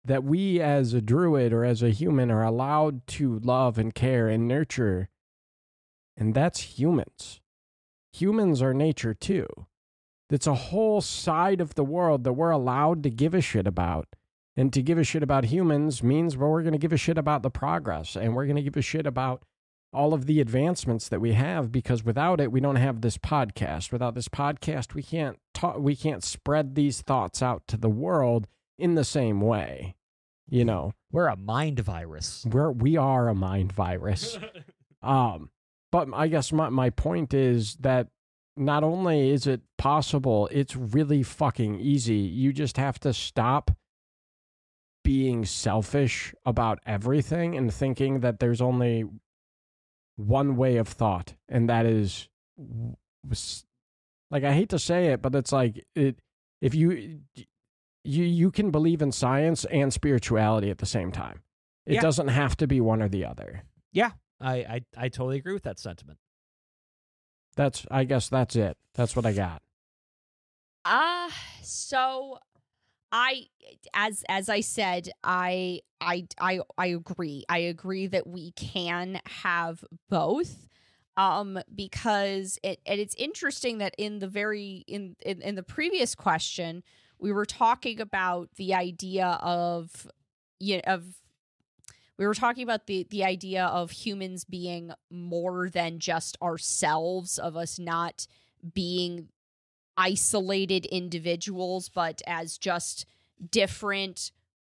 that we as a druid or as a human are allowed to love and care and nurture. And that's humans. Humans are nature too. It's a whole side of the world that we're allowed to give a shit about. And to give a shit about humans means well, we're going to give a shit about the progress, and we're going to give a shit about all of the advancements that we have, because without it, we don't have this podcast. Without this podcast, we can't talk, we can't spread these thoughts out to the world in the same way. You know, We're a mind virus. we're we are a mind virus. um, but I guess my my point is that not only is it possible, it's really fucking easy. You just have to stop being selfish about everything and thinking that there's only one way of thought, and that is, like, I hate to say it, but it's like it if you you you can believe in science and spirituality at the same time. It Yeah. doesn't have to be one or the other. Yeah, I, I, I totally agree with that sentiment. That's I guess that's it. That's what I got. Uh so I as as I said, I I I I agree. I agree that we can have both. Um because it and it's interesting that in the very in, in in the previous question, we were talking about the idea of you know, of we were talking about the the idea of humans being more than just ourselves, of us not being isolated individuals, but as just different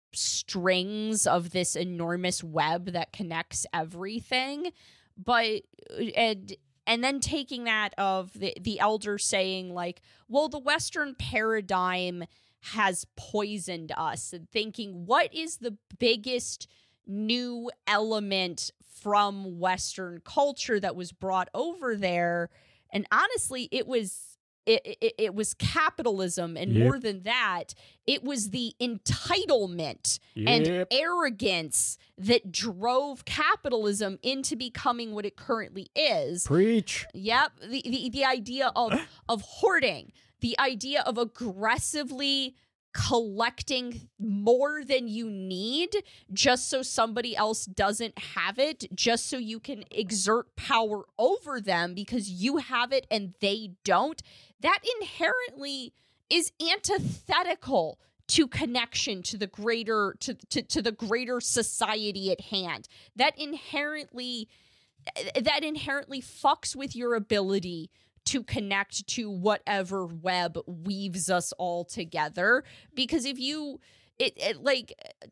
strings of this enormous web that connects everything. But and and then taking that of the the elder saying like, well, the Western paradigm has poisoned us, and thinking, what is the biggest new element from Western culture that was brought over there? And honestly, it was It, it, it was capitalism, and Yep. more than that, it was the entitlement and Yep. arrogance that drove capitalism into becoming what it currently is. Preach. Yep, the the, the idea of of hoarding, the idea of aggressively collecting more than you need just so somebody else doesn't have it, just so you can exert power over them because you have it and they don't. That inherently is antithetical to connection to the greater to, to, to the greater society at hand. That inherently that inherently fucks with your ability to connect to whatever web weaves us all together. Because if you, it, it like,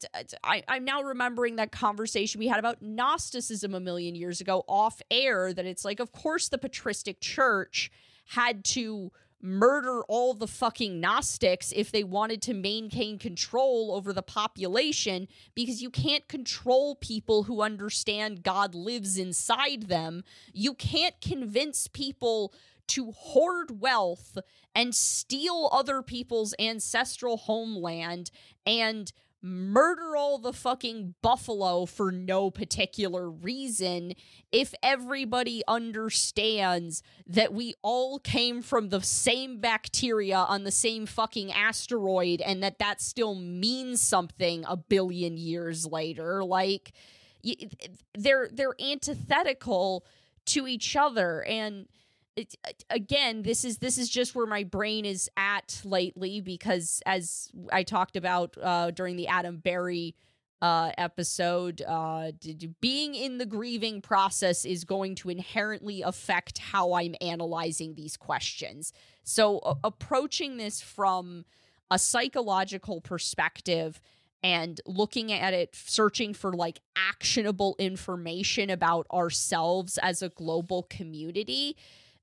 I, I'm now remembering that conversation we had about Gnosticism a million years ago off air, that it's like, of course the patristic church had to murder all the fucking Gnostics if they wanted to maintain control over the population, because you can't control people who understand God lives inside them. You can't convince people to hoard wealth and steal other people's ancestral homeland and murder all the fucking buffalo for no particular reason if everybody understands that we all came from the same bacteria on the same fucking asteroid, and that that still means something a billion years later. Like, they're they're antithetical to each other. And It, again, this is this is just where my brain is at lately, because as I talked about uh, during the Adam Berry uh, episode, uh, being in the grieving process is going to inherently affect how I'm analyzing these questions. So uh, approaching this from a psychological perspective and looking at it, searching for like actionable information about ourselves as a global community,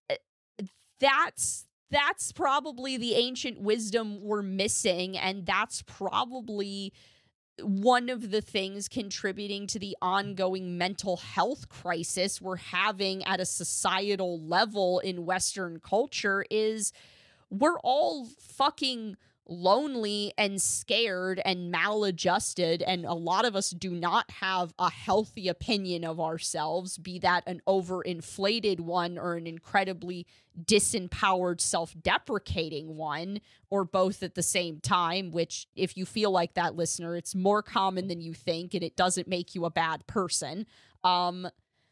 That's that's probably the ancient wisdom we're missing, and that's probably one of the things contributing to the ongoing mental health crisis we're having at a societal level in Western culture. Is we're all fucking lonely and scared and maladjusted, and a lot of us do not have a healthy opinion of ourselves, be that an overinflated one or an incredibly disempowered, self-deprecating one, or both at the same time, which, if you feel like that, listener, it's more common than you think, and it doesn't make you a bad person. Um,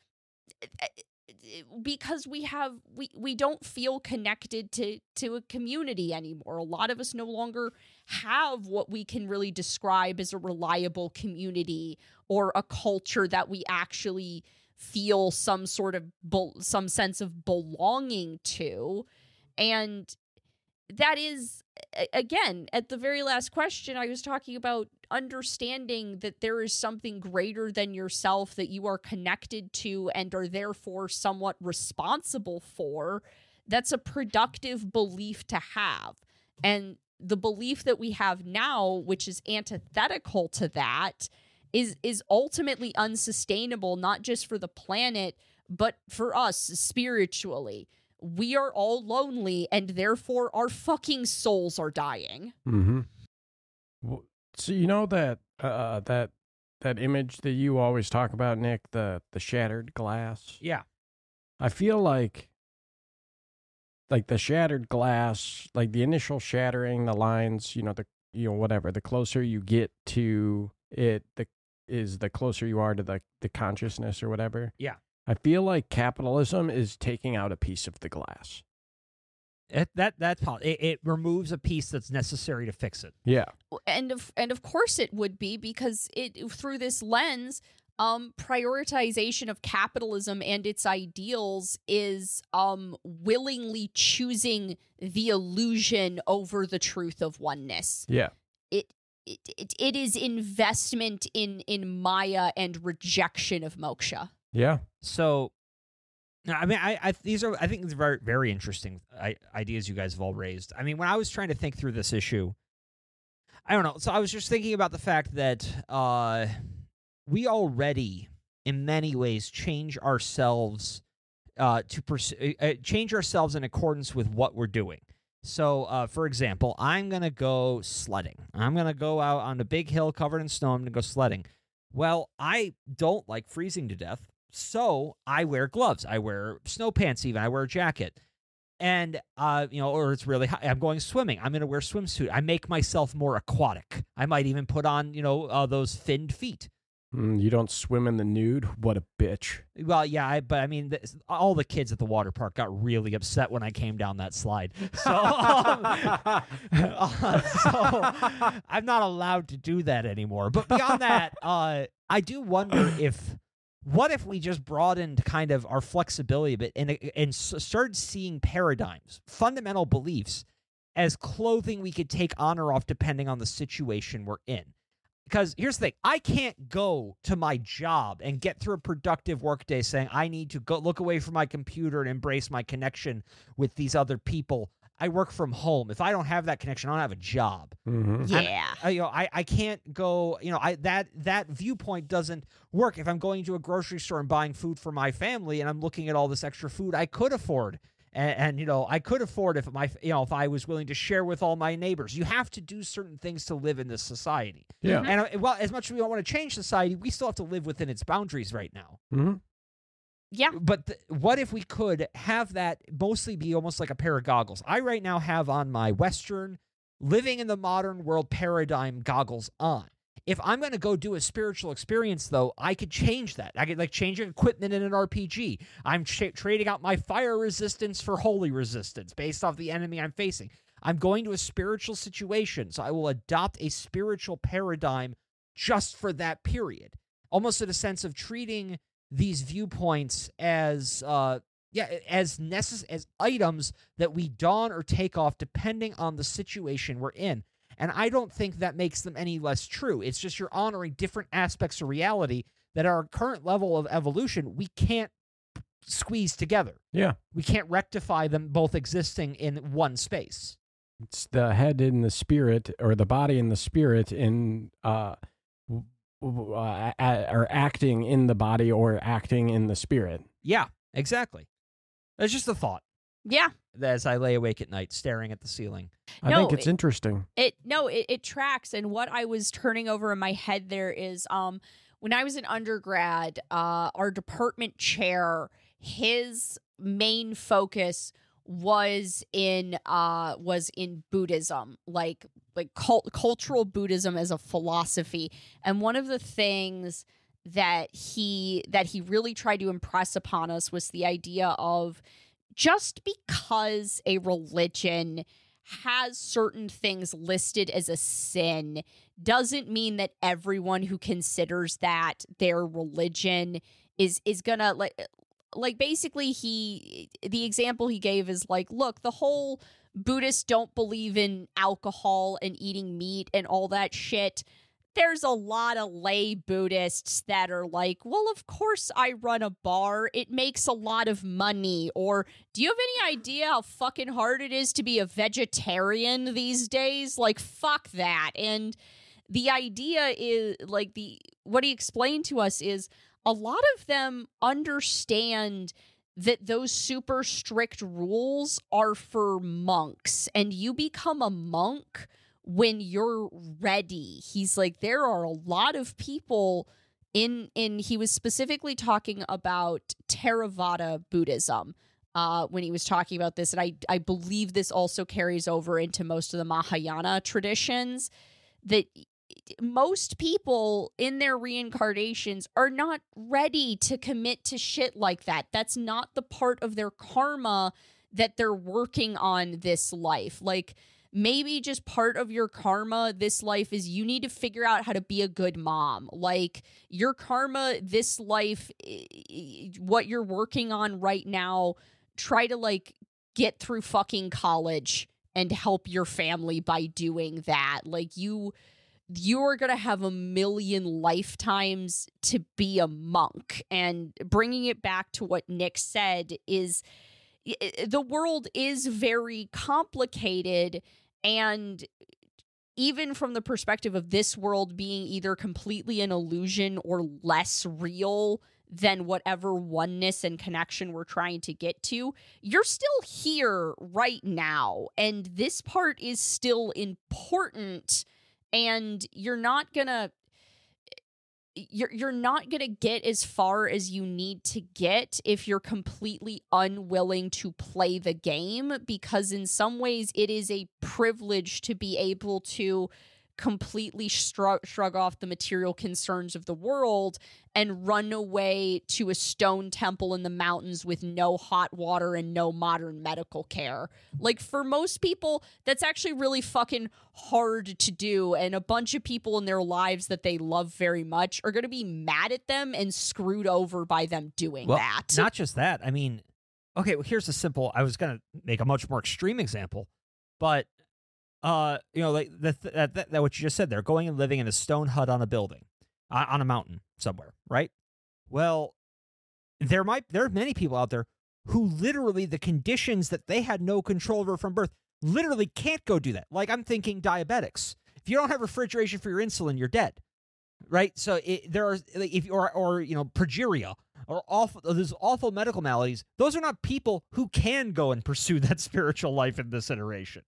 because we have we we don't feel connected to to a community anymore. A lot of us no longer have what we can really describe as a reliable community or a culture that we actually feel some sort of be- some sense of belonging to. And that is, again, at the very last question, I was talking about understanding that there is something greater than yourself that you are connected to and are therefore somewhat responsible for. That's a productive belief to have. And the belief that we have now, which is antithetical to that, is is ultimately unsustainable, not just for the planet, but for us spiritually. We are all lonely, and therefore our fucking souls are dying. Mm-hmm. Well, so you know that uh, that that image that you always talk about, Nick, the the shattered glass. Yeah. I feel like like the shattered glass, like the initial shattering, the lines, you know, the you know whatever. The closer you get to it, the is the closer you are to the the consciousness or whatever. Yeah. I feel like capitalism is taking out a piece of the glass. It, that that's possible. It, it removes a piece that's necessary to fix it. Yeah. And of and of course it would be, because it through this lens, um, prioritization of capitalism and its ideals is um willingly choosing the illusion over the truth of oneness. Yeah. It it it, it is investment in in Maya and rejection of moksha. Yeah. So, no, I mean, I, I these are I think these are very very interesting I, ideas you guys have all raised. I mean, when I was trying to think through this issue, I don't know. So I was just thinking about the fact that uh, we already, in many ways, change ourselves uh, to pers- uh, change ourselves in accordance with what we're doing. So, uh, for example, I'm gonna go sledding. I'm gonna go out on a big hill covered in snow. I'm gonna go sledding. Well, I don't like freezing to death. So I wear gloves. I wear snow pants even. I wear a jacket. And, uh, you know, or it's really hot. I'm going swimming. I'm going to wear a swimsuit. I make myself more aquatic. I might even put on, you know, uh, those finned feet. Mm, you don't swim in the nude? What a bitch. Well, yeah, I, but I mean, th- all the kids at the water park got really upset when I came down that slide. So, um, uh, so I'm not allowed to do that anymore. But beyond that, uh, I do wonder if, what if we just broadened kind of our flexibility a bit and, and started seeing paradigms, fundamental beliefs, as clothing we could take on or off depending on the situation we're in? Because here's the thing, I can't go to my job and get through a productive workday saying I need to go look away from my computer and embrace my connection with these other people. I work from home. If I don't have that connection, I don't have a job. Mm-hmm. Yeah. I, you know, I, I can't go, you know, I that that viewpoint doesn't work. If I'm going to a grocery store and buying food for my family and I'm looking at all this extra food I could afford. And, and, you know, I could afford if my, you know, if I was willing to share with all my neighbors. You have to do certain things to live in this society. Yeah. And, uh, well, as much as we don't want to change society, we still have to live within its boundaries right now. Mm-hmm. Yeah. But th- what if we could have that mostly be almost like a pair of goggles? I right now have on my Western, living in the modern world paradigm goggles on. If I'm going to go do a spiritual experience, though, I could change that. I could, like, change equipment in an R P G. I'm tra- trading out my fire resistance for holy resistance based off the enemy I'm facing. I'm going to a spiritual situation, so I will adopt a spiritual paradigm just for that period. Almost in a sense of treating these viewpoints as, uh, yeah, as necess- as items that we don or take off depending on the situation we're in. And I don't think that makes them any less true. It's just you're honoring different aspects of reality that at our current level of evolution, we can't squeeze together. Yeah. We can't rectify them both existing in one space. It's the head in the spirit, or the body and the spirit in, uh, w- w- uh, a- or acting in the body or acting in the spirit. Yeah, exactly. That's just a thought. Yeah. As I lay awake at night, staring at the ceiling. I No, think it's it- interesting. It no, it, it tracks. And what I was turning over in my head there is um when I was in undergrad, uh our department chair, his main focus was in uh was in Buddhism, like like cult- cultural Buddhism as a philosophy. And one of the things that he that he really tried to impress upon us was the idea of just because a religion has certain things listed as a sin doesn't mean that everyone who considers that their religion is is gonna like like basically he the example he gave is like, look, the whole Buddhists don't believe in alcohol and eating meat and all that shit. There's a lot of lay Buddhists that are like, well, of course I run a bar. It makes a lot of money. Or do you have any idea how fucking hard it is to be a vegetarian these days? Like, fuck that. And the idea is like the what he explained to us is a lot of them understand that those super strict rules are for monks, and you become a monk when you're ready. He's like, there are a lot of people in in he was specifically talking about Theravada Buddhism uh when he was talking about this, and I I believe this also carries over into most of the Mahayana traditions, that most people in their reincarnations are not ready to commit to shit like that. That's not the part of their karma that they're working on this life. Like, maybe just part of your karma this life is you need to figure out how to be a good mom. Like, your karma this life, what you're working on right now, try to like get through fucking college and help your family by doing that. Like, you you are going to have a million lifetimes to be a monk. And bringing it back to what Nick said is the world is very complicated, and even from the perspective of this world being either completely an illusion or less real than whatever oneness and connection we're trying to get to, you're still here right now, and this part is still important, and you're not gonna You're you're not going to get as far as you need to get if you're completely unwilling to play the game, because in some ways it is a privilege to be able to completely shrug, shrug off the material concerns of the world and run away to a stone temple in the mountains with no hot water and no modern medical care. Like, for most people, that's actually really fucking hard to do, and a bunch of people in their lives that they love very much are going to be mad at them and screwed over by them doing Well, that. not just that. I mean, okay, well, here's a simple, I was going to make a much more extreme example, but Uh, you know, like that, that, that, that what you just said there, going and living in a stone hut on a building, uh, on a mountain somewhere, right? Well, there might, there are many people out there who literally the conditions that they had no control over from birth literally can't go do that. Like, I'm thinking diabetics. If you don't have refrigeration for your insulin, you're dead, right? So it, there are, like, if or or you know, progeria or awful, those awful medical maladies. Those are not people who can go and pursue that spiritual life in this iteration.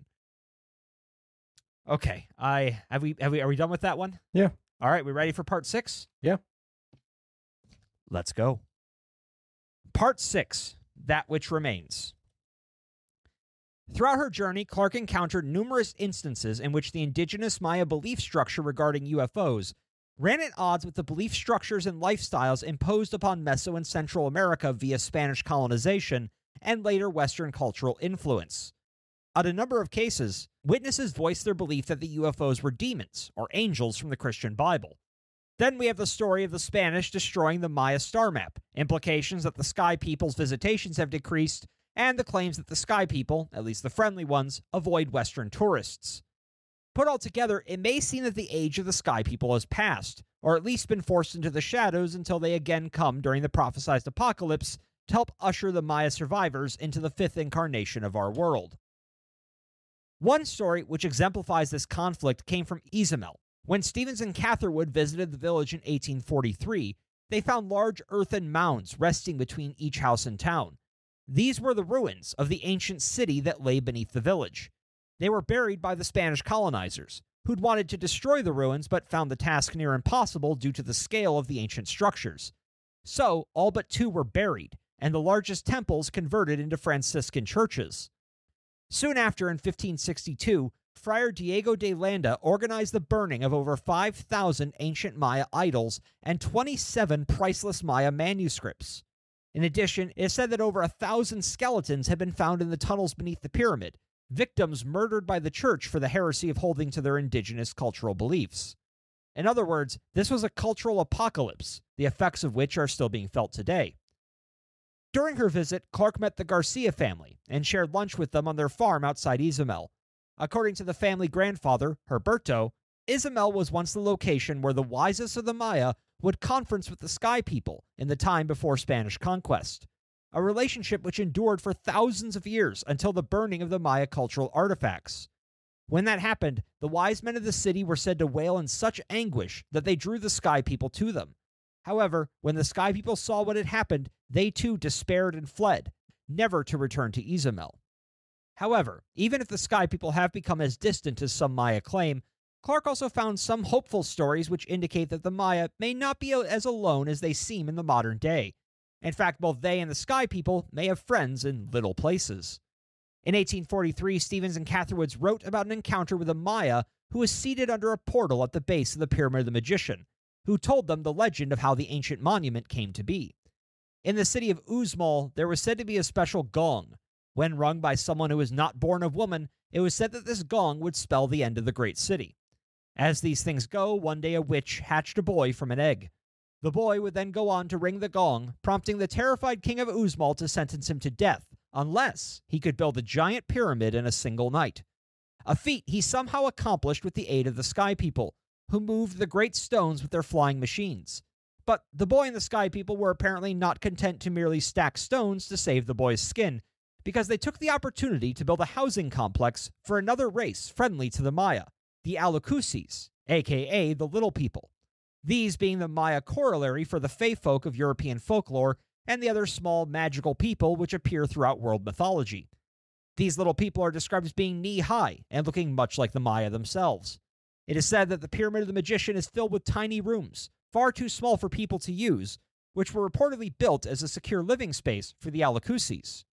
Okay, I have we have we are we done with that one? Yeah. All right, we ready for part six? Yeah. Let's go. Part six, That Which Remains. Throughout her journey, Clark encountered numerous instances in which the indigenous Maya belief structure regarding U F Os ran at odds with the belief structures and lifestyles imposed upon Meso and Central America via Spanish colonization and later Western cultural influence. On a number of cases, witnesses voiced their belief that the U F Os were demons, or angels from the Christian Bible. Then we have the story of the Spanish destroying the Maya star map, implications that the Sky People's visitations have decreased, and the claims that the Sky People, at least the friendly ones, avoid Western tourists. Put all together, it may seem that the age of the Sky People has passed, or at least been forced into the shadows until they again come during the prophesied apocalypse to help usher the Maya survivors into the fifth incarnation of our world. One story which exemplifies this conflict came from Izamel. When Stevens and Catherwood visited the village in eighteen forty-three, they found large earthen mounds resting between each house and town. These were the ruins of the ancient city that lay beneath the village. They were buried by the Spanish colonizers, who'd wanted to destroy the ruins but found the task near impossible due to the scale of the ancient structures. So, all but two were buried, and the largest temples converted into Franciscan churches. Soon after, in fifteen sixty-two, Friar Diego de Landa organized the burning of over five thousand ancient Maya idols and twenty-seven priceless Maya manuscripts. In addition, it is said that over a thousand skeletons had been found in the tunnels beneath the pyramid, victims murdered by the church for the heresy of holding to their indigenous cultural beliefs. In other words, this was a cultural apocalypse, the effects of which are still being felt today. During her visit, Clark met the Garcia family and shared lunch with them on their farm outside Izumel. According to the family grandfather, Herberto, Izumel was once the location where the wisest of the Maya would conference with the Sky People in the time before Spanish conquest, a relationship which endured for thousands of years until the burning of the Maya cultural artifacts. When that happened, the wise men of the city were said to wail in such anguish that they drew the Sky People to them. However, when the Sky People saw what had happened, they too despaired and fled, never to return to Izumel. However, even if the Sky People have become as distant as some Maya claim, Clark also found some hopeful stories which indicate that the Maya may not be as alone as they seem in the modern day. In fact, both they and the Sky People may have friends in little places. In eighteen forty-three, Stevens and Catherwoods wrote about an encounter with a Maya who was seated under a portal at the base of the Pyramid of the Magician, who told them the legend of how the ancient monument came to be. In the city of Uxmal, there was said to be a special gong. When rung by someone who was not born of woman, it was said that this gong would spell the end of the great city. As these things go, one day a witch hatched a boy from an egg. The boy would then go on to ring the gong, prompting the terrified king of Uxmal to sentence him to death, unless he could build a giant pyramid in a single night. A feat he somehow accomplished with the aid of the Sky People, who moved the great stones with their flying machines. But the boy and the Sky People were apparently not content to merely stack stones to save the boy's skin, because they took the opportunity to build a housing complex for another race friendly to the Maya, the Alacusis, aka the Little People. These being the Maya corollary for the Fae folk of European folklore and the other small magical people which appear throughout world mythology. These little people are described as being knee-high and looking much like the Maya themselves. It is said that the Pyramid of the Magician is filled with tiny rooms, far too small for people to use, which were reportedly built as a secure living space for the Alacusis.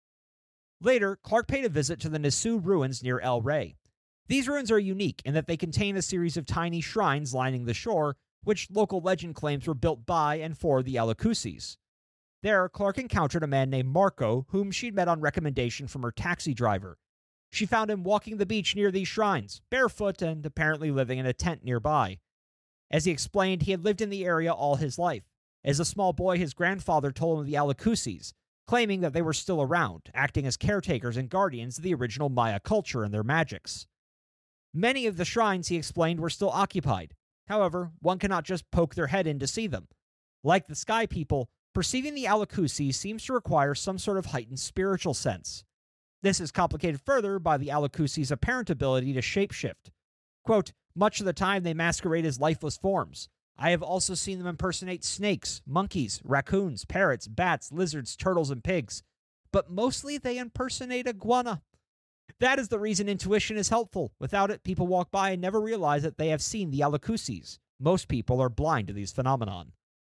Later, Clark paid a visit to the Nisu ruins near El Rey. These ruins are unique in that they contain a series of tiny shrines lining the shore, which local legend claims were built by and for the Alacusis. There, Clark encountered a man named Marco, whom she'd met on recommendation from her taxi driver. She found him walking the beach near these shrines, barefoot and apparently living in a tent nearby. As he explained, he had lived in the area all his life. As a small boy, his grandfather told him of the Alacusis, claiming that they were still around, acting as caretakers and guardians of the original Maya culture and their magics. Many of the shrines, he explained, were still occupied. However, one cannot just poke their head in to see them. Like the Sky People, perceiving the Alacusis seems to require some sort of heightened spiritual sense. This is complicated further by the Alacusis' apparent ability to shapeshift. Quote, much of the time they masquerade as lifeless forms. I have also seen them impersonate snakes, monkeys, raccoons, parrots, bats, lizards, turtles, and pigs. But mostly they impersonate iguana. That is the reason intuition is helpful. Without it, people walk by and never realize that they have seen the Alacusis. Most people are blind to these phenomenon.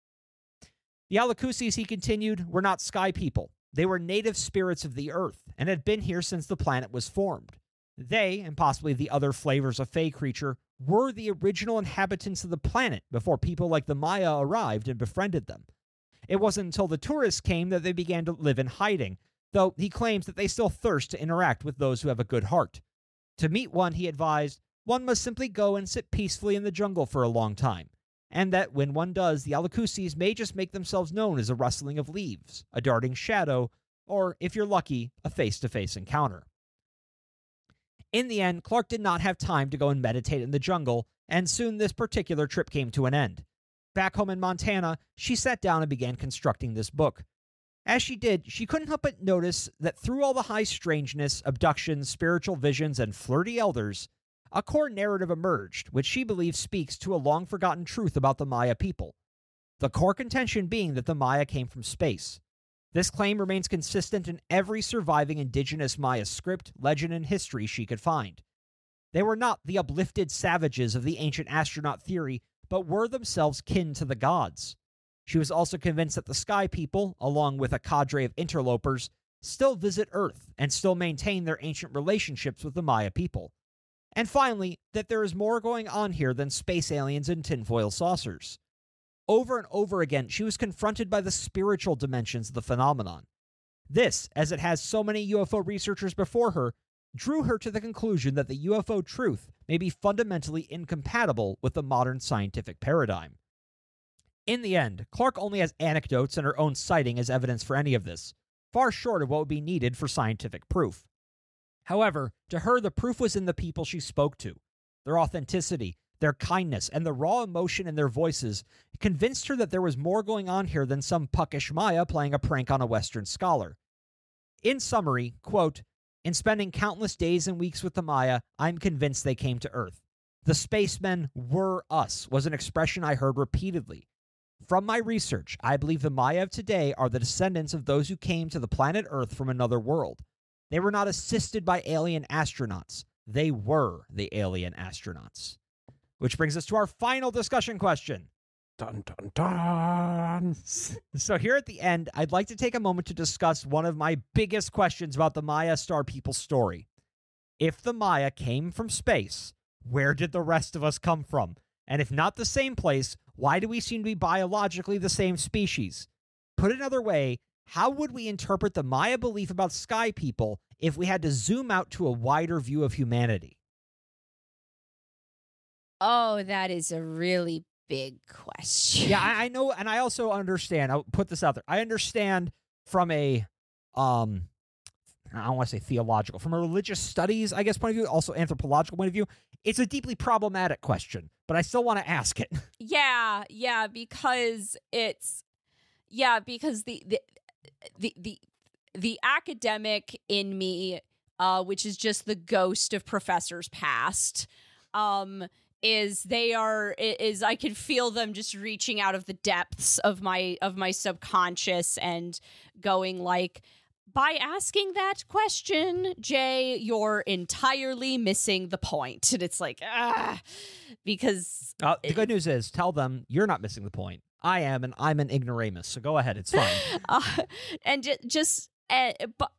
The Alacusis, he continued, were not Sky People. They were native spirits of the earth and had been here since the planet was formed. They, and possibly the other flavors of Fae creature, were the original inhabitants of the planet before people like the Maya arrived and befriended them. It wasn't until the tourists came that they began to live in hiding, though he claims that they still thirst to interact with those who have a good heart. To meet one, he advised, one must simply go and sit peacefully in the jungle for a long time, and that when one does, the Alacusis may just make themselves known as a rustling of leaves, a darting shadow, or, if you're lucky, a face-to-face encounter. In the end, Clark did not have time to go and meditate in the jungle, and soon this particular trip came to an end. Back home in Montana, she sat down and began constructing this book. As she did, she couldn't help but notice that through all the high strangeness, abductions, spiritual visions, and flirty elders, a core narrative emerged, which she believes speaks to a long-forgotten truth about the Maya people. The core contention being that the Maya came from space. This claim remains consistent in every surviving indigenous Maya script, legend, and history she could find. They were not the uplifted savages of the ancient astronaut theory, but were themselves kin to the gods. She was also convinced that the Sky People, along with a cadre of interlopers, still visit Earth and still maintain their ancient relationships with the Maya people. And finally, that there is more going on here than space aliens and tinfoil saucers. Over and over again, she was confronted by the spiritual dimensions of the phenomenon. This, as it has so many U F O researchers before her, drew her to the conclusion that the U F O truth may be fundamentally incompatible with the modern scientific paradigm. In the end, Clark only has anecdotes and her own sighting as evidence for any of this, far short of what would be needed for scientific proof. However, to her, the proof was in the people she spoke to. Their authenticity, their kindness, and the raw emotion in their voices convinced her that there was more going on here than some puckish Maya playing a prank on a Western scholar. In summary, quote, "In spending countless days and weeks with the Maya, I'm convinced they came to Earth. The spacemen were us," was an expression I heard repeatedly. From my research, I believe the Maya of today are the descendants of those who came to the planet Earth from another world. They were not assisted by alien astronauts. They were the alien astronauts. Which brings us to our final discussion question. Dun, dun, dun. So here at the end, I'd like to take a moment to discuss one of my biggest questions about the Maya Star People story. If the Maya came from space, where did the rest of us come from? And if not the same place, why do we seem to be biologically the same species? Put another way, how would we interpret the Maya belief about Sky People if we had to zoom out to a wider view of humanity? Oh, that is a really big question. Yeah, I, I know, and I also understand. I'll put this out there. I understand from a, um, I don't want to say theological, from a religious studies, I guess, point of view, also anthropological point of view. It's a deeply problematic question, but I still want to ask it. Yeah, yeah, because it's, yeah, because the the the the, the academic in me, uh, which is just the ghost of professors past, um. is they are is I can feel them just reaching out of the depths of my of my subconscious and going like, by asking that question, Jay, you're entirely missing the point. And it's like, ah, because Uh, the good news is, tell them you're not missing the point. I am, and I'm an ignoramus. So go ahead, it's fine. uh, and j- just uh, but.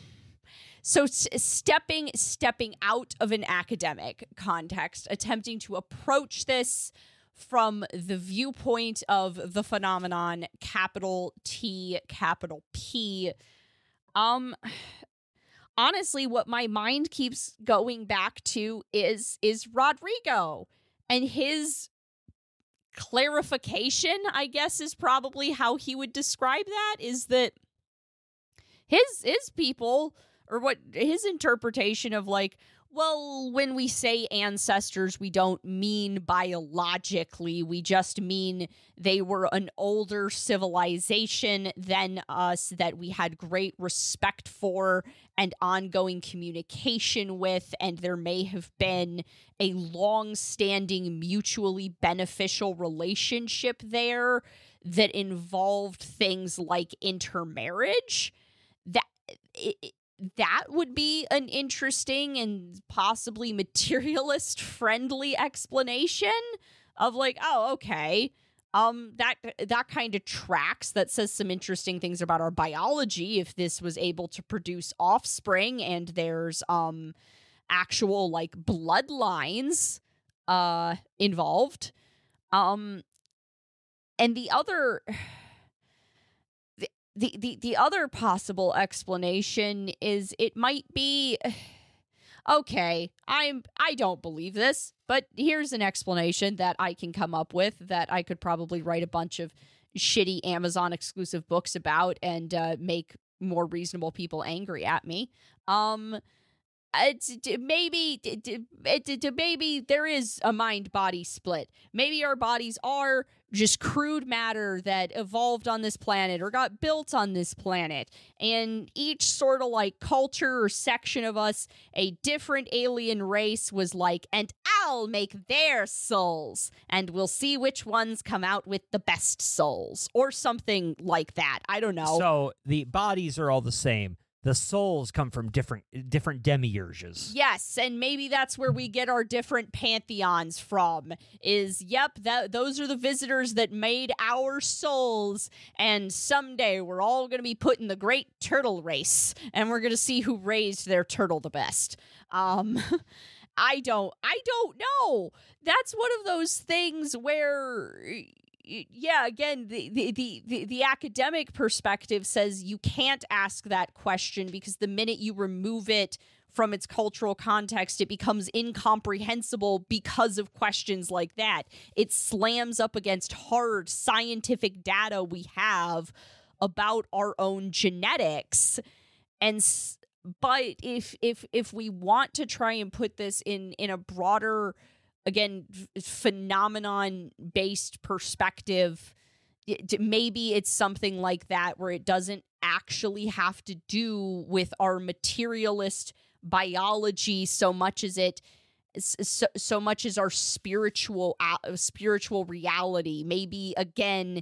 So s- stepping stepping out of an academic context, attempting to approach this from the viewpoint of the phenomenon, capital T, capital P, um, honestly, what my mind keeps going back to is is Rodrigo and his clarification, I guess, is probably how he would describe that, is that his his people, or what his interpretation of like, well, when we say ancestors, we don't mean biologically. We just mean they were an older civilization than us that we had great respect for and ongoing communication with. And there may have been a long-standing mutually beneficial relationship there that involved things like intermarriage. That it, That would be an interesting and possibly materialist-friendly explanation of like, oh, okay, um, that that kind of tracks. That says some interesting things about our biology if this was able to produce offspring and there's um actual like bloodlines uh involved. Um, and the other. The, the the other possible explanation is it might be, okay, I'm I don't believe this, but here's an explanation that I can come up with that I could probably write a bunch of shitty Amazon exclusive books about and uh, make more reasonable people angry at me. Um, it's maybe it, maybe there is a mind body split. Maybe our bodies are just crude matter that evolved on this planet or got built on this planet. And each sort of like culture or section of us, a different alien race was like, and I'll make their souls, and we'll see which ones come out with the best souls, or something like that. I don't know. So the bodies are all the same. The souls come from different different demiurges. Yes, and maybe that's where we get our different pantheons from. Is, yep, that those are the visitors that made our souls, and someday we're all going to be put in the great turtle race, and we're going to see who raised their turtle the best. Um, I don't, I don't know. That's one of those things where... Yeah, again, the, the, the, the, the academic perspective says you can't ask that question because the minute you remove it from its cultural context, it becomes incomprehensible because of questions like that. It slams up against hard scientific data we have about our own genetics. And but if if if we want to try and put this in in a broader, again, phenomenon-based perspective, it, maybe it's something like that where it doesn't actually have to do with our materialist biology so much as it so, so much as our spiritual uh, spiritual reality. Maybe, again,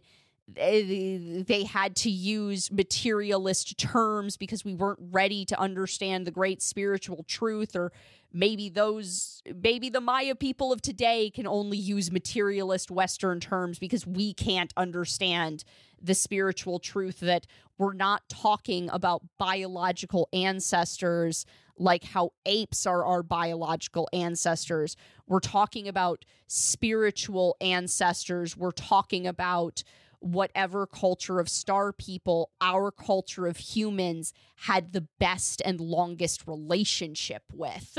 they, they had to use materialist terms because we weren't ready to understand the great spiritual truth, or maybe those, maybe the Maya people of today can only use materialist Western terms because we can't understand the spiritual truth that we're not talking about biological ancestors like how apes are our biological ancestors. We're talking about spiritual ancestors. We're talking about whatever culture of star people, our culture of humans, had the best and longest relationship with.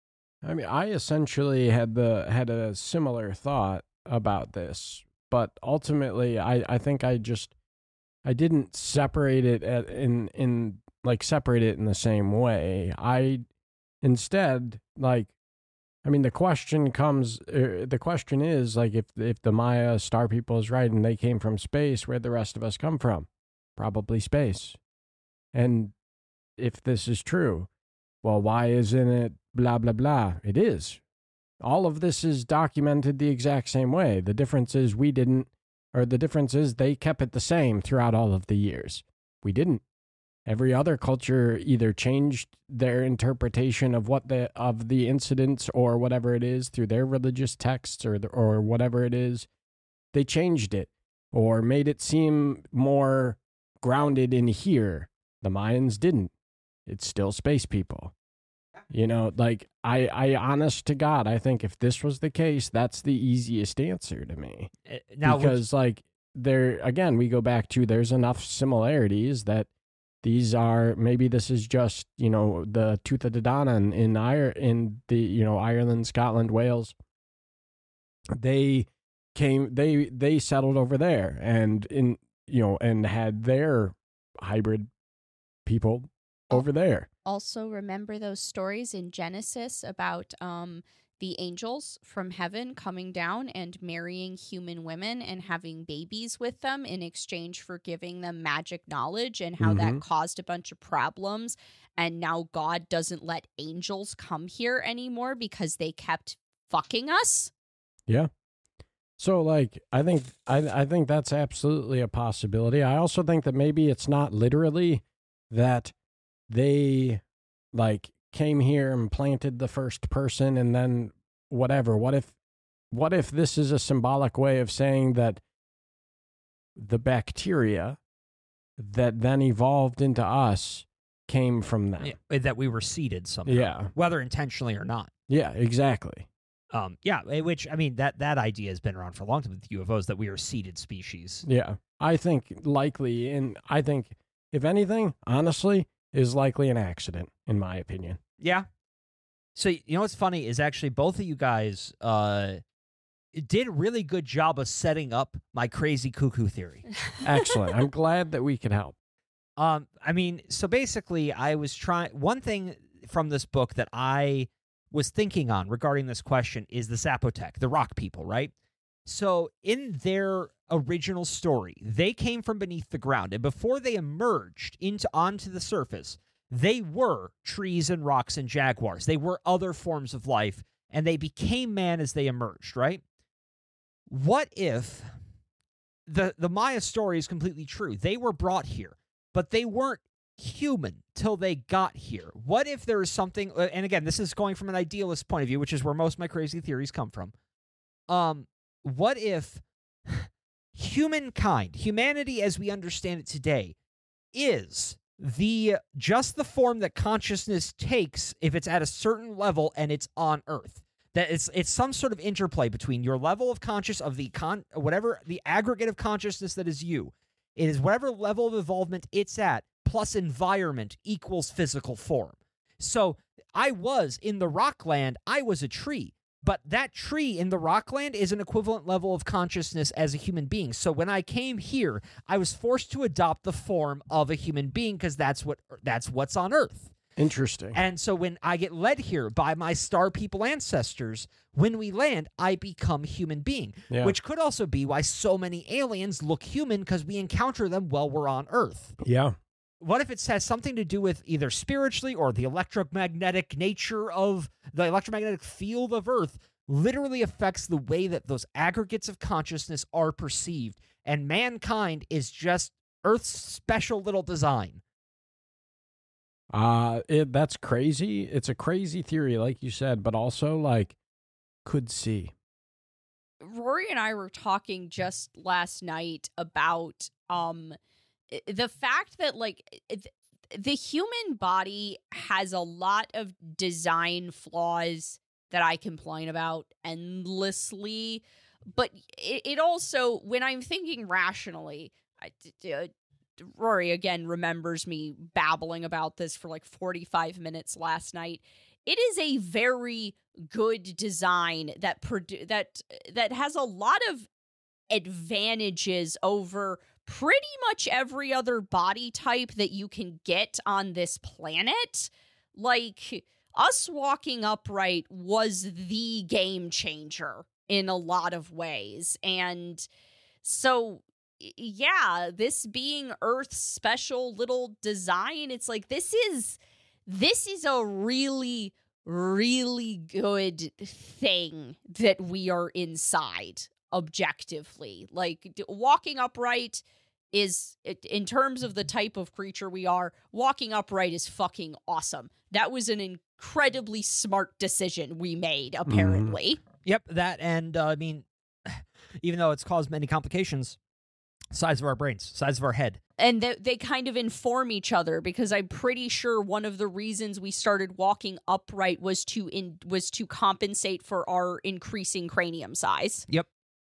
I mean, I essentially had the had a similar thought about this, but ultimately, I, I think I just I didn't separate it at, in in like separate it in the same way. I instead like, I mean, the question comes. Uh, the question is like, if if the Maya star people is right and they came from space, where'd the rest of us come from? Probably space. And if this is true, well, why isn't it blah, blah, blah? It is. All of this is documented the exact same way. The difference is we didn't, or the difference is they kept it the same throughout all of the years. We didn't. Every other culture either changed their interpretation of what the of the incidents or whatever it is through their religious texts or the, or whatever it is. They changed it or made it seem more grounded in here. The Mayans didn't. It's still space people. You know, like, I, I, honest to God, I think if this was the case, that's the easiest answer to me. Uh, now, because, like, there, again, we go back to there's enough similarities that these are, maybe this is just, you know, the Tuatha De Danann in, Ire, in the, you know, Ireland, Scotland, Wales. They came, they, they settled over there and, in, you know, and had their hybrid people over there. Also, remember those stories in Genesis about um, the angels from heaven coming down and marrying human women and having babies with them in exchange for giving them magic knowledge, and how Mm-hmm. that caused a bunch of problems. And now God doesn't let angels come here anymore because they kept fucking us. Yeah. So, like, I think I I think that's absolutely a possibility. I also think that maybe it's not literally that they, like, came here and planted the first person and then whatever. What if, what if this is a symbolic way of saying that the bacteria that then evolved into us came from them? yeah, that we were seeded somehow, Yeah. whether intentionally or not. Yeah, exactly. Um, yeah, eh, which, I mean, that, that idea has been around for a long time with U F Os, that we are seeded species. Yeah. I think likely, and I think, if anything, honestly, is likely an accident, in my opinion. Yeah. So, you know what's funny is actually both of you guys uh, did a really good job of setting up my crazy cuckoo theory. Excellent. I'm glad that we could help. Um, I mean, so basically, I was trying. One thing from this book that I was thinking on regarding this question is the Zapotec, the rock people, right? So in their original story, they came from beneath the ground, and before they emerged into onto the surface, they were trees and rocks and jaguars. They were other forms of life, and they became man as they emerged, right? What if the the Maya story is completely true? They were brought here, but they weren't human till they got here. What if there is something, and again, this is going from an idealist point of view, which is where most of my crazy theories come from. Um, what if humankind, humanity as we understand it today, is the just the form that consciousness takes if it's at a certain level and it's on Earth? That it's it's some sort of interplay between your level of conscious of the con whatever the aggregate of consciousness that is you. It is whatever level of involvement it's at plus environment equals physical form. So I was in the Rockland, I was a tree. But that tree in the Rockland is an equivalent level of consciousness as a human being. So when I came here, I was forced to adopt the form of a human being because that's what that's what's on Earth. Interesting. And so when I get led here by my star people ancestors, when we land, I become human being, Yeah. which could also be why so many aliens look human because we encounter them while we're on Earth. Yeah. What if it has something to do with either spiritually or the electromagnetic nature of the electromagnetic field of Earth literally affects the way that those aggregates of consciousness are perceived, and mankind is just Earth's special little design? Uh, it, that's crazy. It's a crazy theory, like you said, but also, like, could see. Rory and I were talking just last night about um the fact that, like, the human body has a lot of design flaws that I complain about endlessly, but it, it also, when I'm thinking rationally, I, uh, Rory again remembers me babbling about this for like forty-five minutes last night. It is a very good design that produ- that that has a lot of advantages over pretty much every other body type that you can get on this planet. Like, us walking upright was the game changer in a lot of ways. And so, yeah, this being Earth's special little design, it's like, this is this is a really, really good thing that we are inside objectively. Like, d- walking upright is, in terms of the type of creature we are, walking upright is fucking awesome. That was an incredibly smart decision we made, apparently. Yep, that, and uh, I mean, even though it's caused many complications, size of our brains, size of our head. And they, they kind of inform each other, because I'm pretty sure one of the reasons we started walking upright was to in, was to compensate for our increasing cranium size. Yep.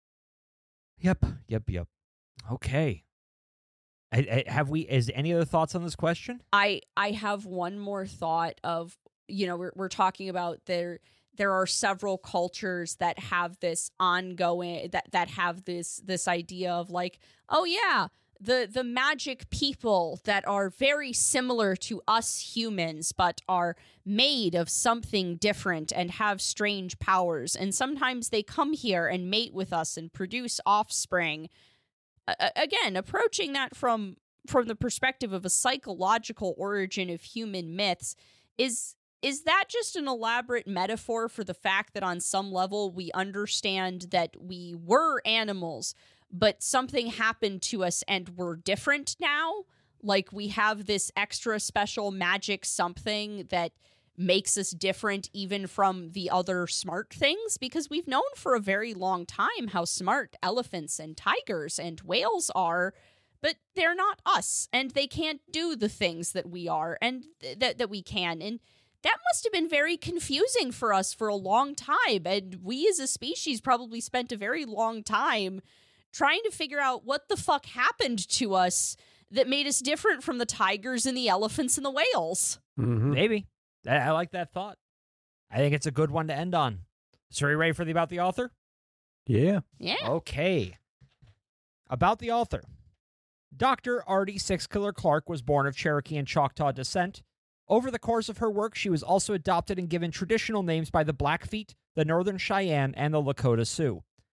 Yep, yep, yep. Okay. I, I, have we, is any other thoughts on this question? I I have one more thought of, you know, we're we're talking about there there are several cultures that have this ongoing that that have this this idea of, like, oh yeah, the the magic people that are very similar to us humans but are made of something different and have strange powers, and sometimes they come here and mate with us and produce offspring. Uh, again, approaching that from from the perspective of a psychological origin of human myths, is is that just an elaborate metaphor for the fact that on some level we understand that we were animals, but something happened to us and we're different now? Like, we have this extra special magic something that makes us different even from the other smart things, because we've known for a very long time how smart elephants and tigers and whales are, but they're not us, and they can't do the things that we are and th- that that we can. And that must have been very confusing for us for a long time, and we as a species probably spent a very long time trying to figure out what the fuck happened to us that made us different from the tigers and the elephants and the whales. Mm-hmm. Maybe. I, I like that thought. I think it's a good one to end on. So are you ready for the About the Author? Yeah. Yeah. Okay. About the author. Doctor Artie Sixkiller Clark was born of Cherokee and Choctaw descent. Over the course of her work, she was also adopted and given traditional names by the Blackfeet, the Northern Cheyenne, and the Lakota Sioux.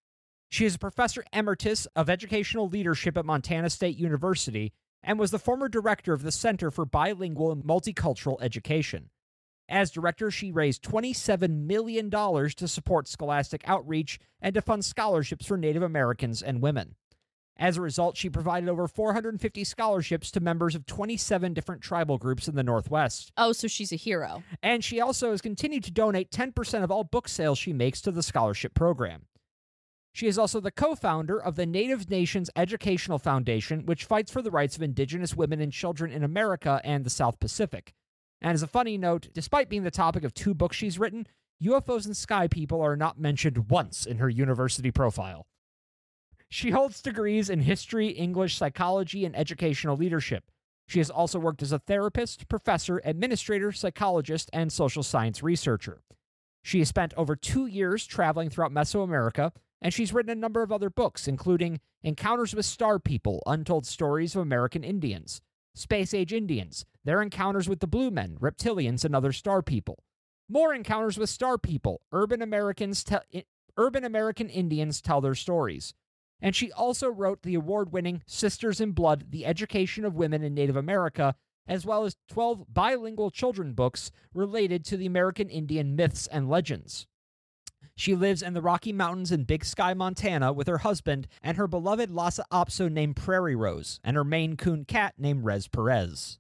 She is a professor emeritus of educational leadership at Montana State University and was the former director of the Center for Bilingual and Multicultural Education. As director, she raised twenty-seven million dollars to support scholastic outreach and to fund scholarships for Native Americans and women. As a result, she provided over four hundred fifty scholarships to members of twenty-seven different tribal groups in the Northwest. Oh, so she's a hero. And she also has continued to donate ten percent of all book sales she makes to the scholarship program. She is also the co-founder of the Native Nations Educational Foundation, which fights for the rights of Indigenous women and children in America and the South Pacific. And as a funny note, despite being the topic of two books she's written, U F Os and sky people are not mentioned once in her university profile. She holds degrees in history, English, psychology, and educational leadership. She has also worked as a therapist, professor, administrator, psychologist, and social science researcher. She has spent over two years traveling throughout Mesoamerica, and she's written a number of other books, including Encounters with Star People, Untold Stories of American Indians, Space Age Indians, Their Encounters with the Blue Men, Reptilians, and Other Star People, More Encounters with Star People, Urban Americans te- Urban American Indians Tell Their Stories. And she also wrote the award-winning Sisters in Blood, The Education of Women in Native America, as well as twelve bilingual children books related to the American Indian myths and legends. She lives in the Rocky Mountains in Big Sky, Montana, with her husband and her beloved Lhasa Apso named Prairie Rose, and her Maine Coon cat named Rez Perez.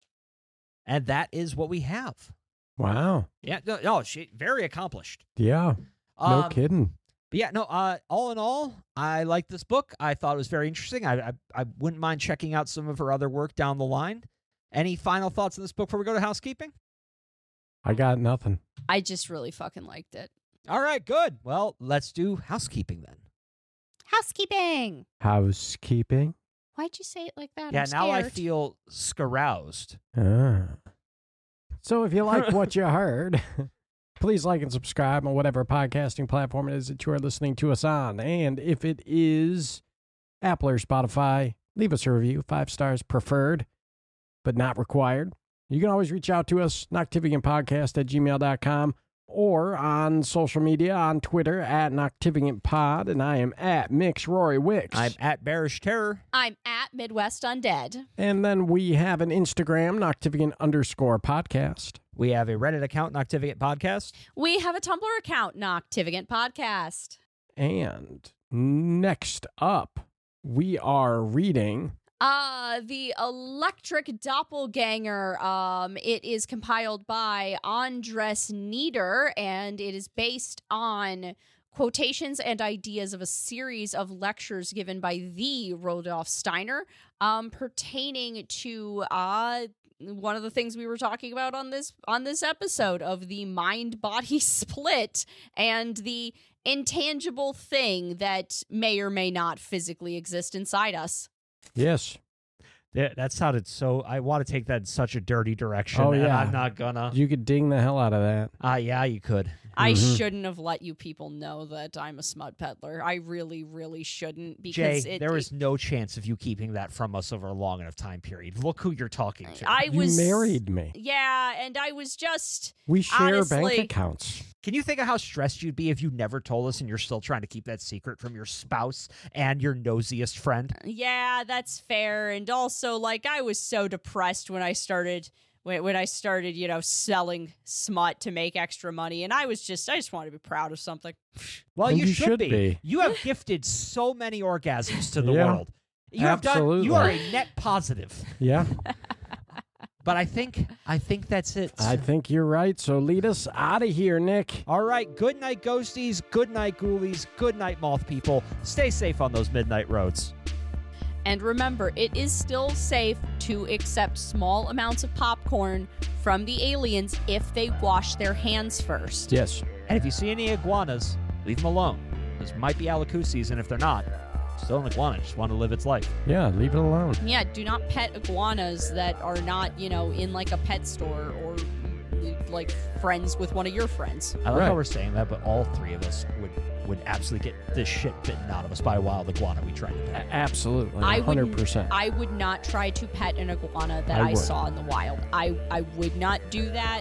And that is what we have. Wow. Yeah, no, no she very accomplished. Yeah. No Um, kidding. But yeah, no, uh, all in all, I like this book. I thought it was very interesting. I, I I wouldn't mind checking out some of her other work down the line. Any final thoughts on this book before we go to housekeeping? I got nothing. I just really fucking liked it. All right, good. Well, let's do housekeeping then. Housekeeping. Housekeeping. Why'd you say it like that? Yeah, I'm now I scared. feel scaroused. Ah. So if you like what you heard, please like and subscribe on whatever podcasting platform it is that you are listening to us on. And if it is Apple or Spotify, leave us a review. Five stars preferred, but not required. You can always reach out to us, noctivianpodcast at gmail dot com, or on social media, on Twitter, at noctivianpod, and I am at Mix Rory Wicks. I'm at Bearish Terror. I'm at Midwest Undead. And then we have an Instagram, Noctivian underscore podcast. We have a Reddit account, Noctivigant Podcast. We have a Tumblr account, Noctivigant Podcast. And next up, we are reading... Uh, the Electric Doppelganger. Um, it is compiled by Andres Nieder, and it is based on quotations and ideas of a series of lectures given by the Rudolf Steiner, um, pertaining to uh one of the things we were talking about on this on this episode of the mind-body split and the intangible thing that may or may not physically exist inside us. Yes. Yeah, that sounded so... I want to take that in such a dirty direction, Oh, and yeah. I'm not gonna. You could ding the hell out of that. Ah, uh, yeah, you could. I Mhm. shouldn't have let you people know that I'm a smut peddler. I really, really shouldn't Jay, because it, there it- is no chance of you keeping that from us over a long enough time period. Look who you're talking to. I You was married me. Yeah, and I was just We share honestly- bank accounts. Can you think of how stressed you'd be if you never told us and you're still trying to keep that secret from your spouse and your nosiest friend? yeah, that's fair. And also, like, I was so depressed when I started when when I started, you know, selling smut to make extra money, and I was just I just wanted to be proud of something. Well, And you, you should, should be. be. You have gifted so many orgasms to the Yeah, world. You have done. You absolutely. are a net positive. Yeah, But I think I think that's it. I think you're right. So lead us out of here, Nick. All right. Good night, ghosties. Good night, ghoulies. Good night, moth people. Stay safe on those midnight roads. And remember, it is still safe to accept small amounts of popcorn from the aliens if they wash their hands first. Yes. And if you see any iguanas, leave them alone. Those might be alacusis, and if they're not, still an iguana. Just want to live its life. Yeah, leave it alone. Yeah, do not pet iguanas that are not, you know, in like a pet store or like friends with one of your friends. I like Right. how we're saying that, but all three of us would, would absolutely get this shit bitten out of us by a wild iguana we tried to pet. A- absolutely. I one hundred would percent. I would not try to pet an iguana that I I, would. saw in the wild. I, I would not do that.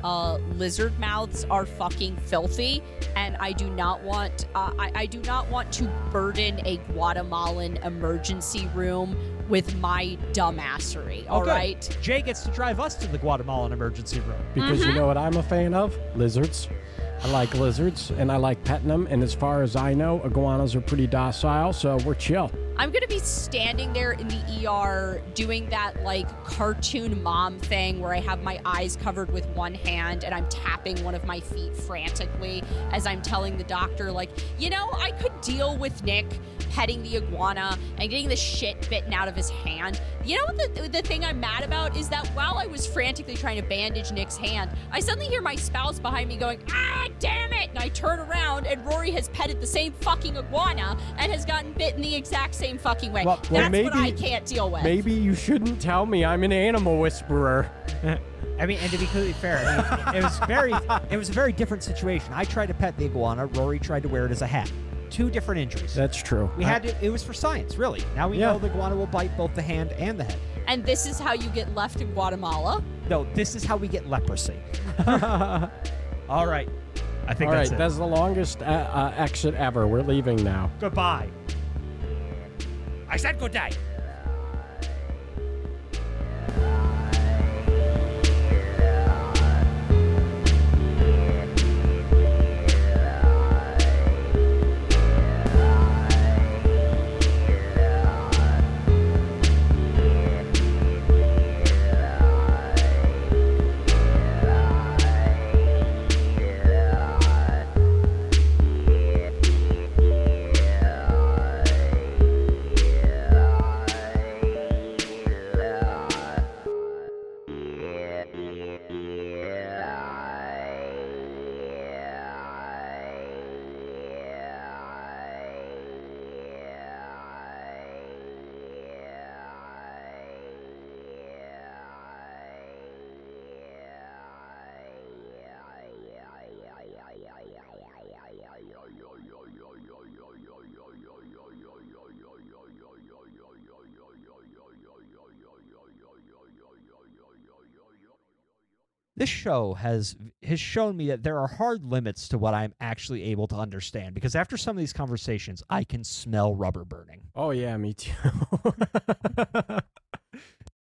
uh, lizard mouths are fucking filthy, and I do not want uh, I, I do not want to burden a Guatemalan emergency room with my dumbassery. All Okay. right. Jay gets to drive us to the Guatemalan emergency room. Because Mm-hmm. you know what I'm a fan of? Lizards. I like lizards, and I like petting them. And as far as I know, iguanas are pretty docile, so we're chill. I'm gonna be standing there in the E R doing that like cartoon mom thing where I have my eyes covered with one hand and I'm tapping one of my feet frantically as I'm telling the doctor, like, you know, I could deal with Nick petting the iguana and getting the shit bitten out of his hand. You know what the, the thing I'm mad about is that while I was frantically trying to bandage Nick's hand, I suddenly hear my spouse behind me going, ah, damn it! And I turn around and Rory has petted the same fucking iguana and has gotten bitten the exact same fucking way. Well, That's well, what maybe- I can't deal with. Maybe you shouldn't tell me I'm an animal whisperer. I mean, and to be completely fair, I mean, it was very, it was a very different situation. I tried to pet the iguana. Rory tried to wear it as a hat. Two different injuries. That's true. we had to. It was for science, really. Now we Yeah. know the iguana will bite both the hand and the head. And this is how you get left in Guatemala. No, this is how we get leprosy. All right. I think All right, that's it. that's the longest uh, uh, exit ever. We're leaving now. Goodbye. I said good day. This show has has shown me that there are hard limits to what I'm actually able to understand, because after some of these conversations, I can smell rubber burning. Oh, yeah, me too.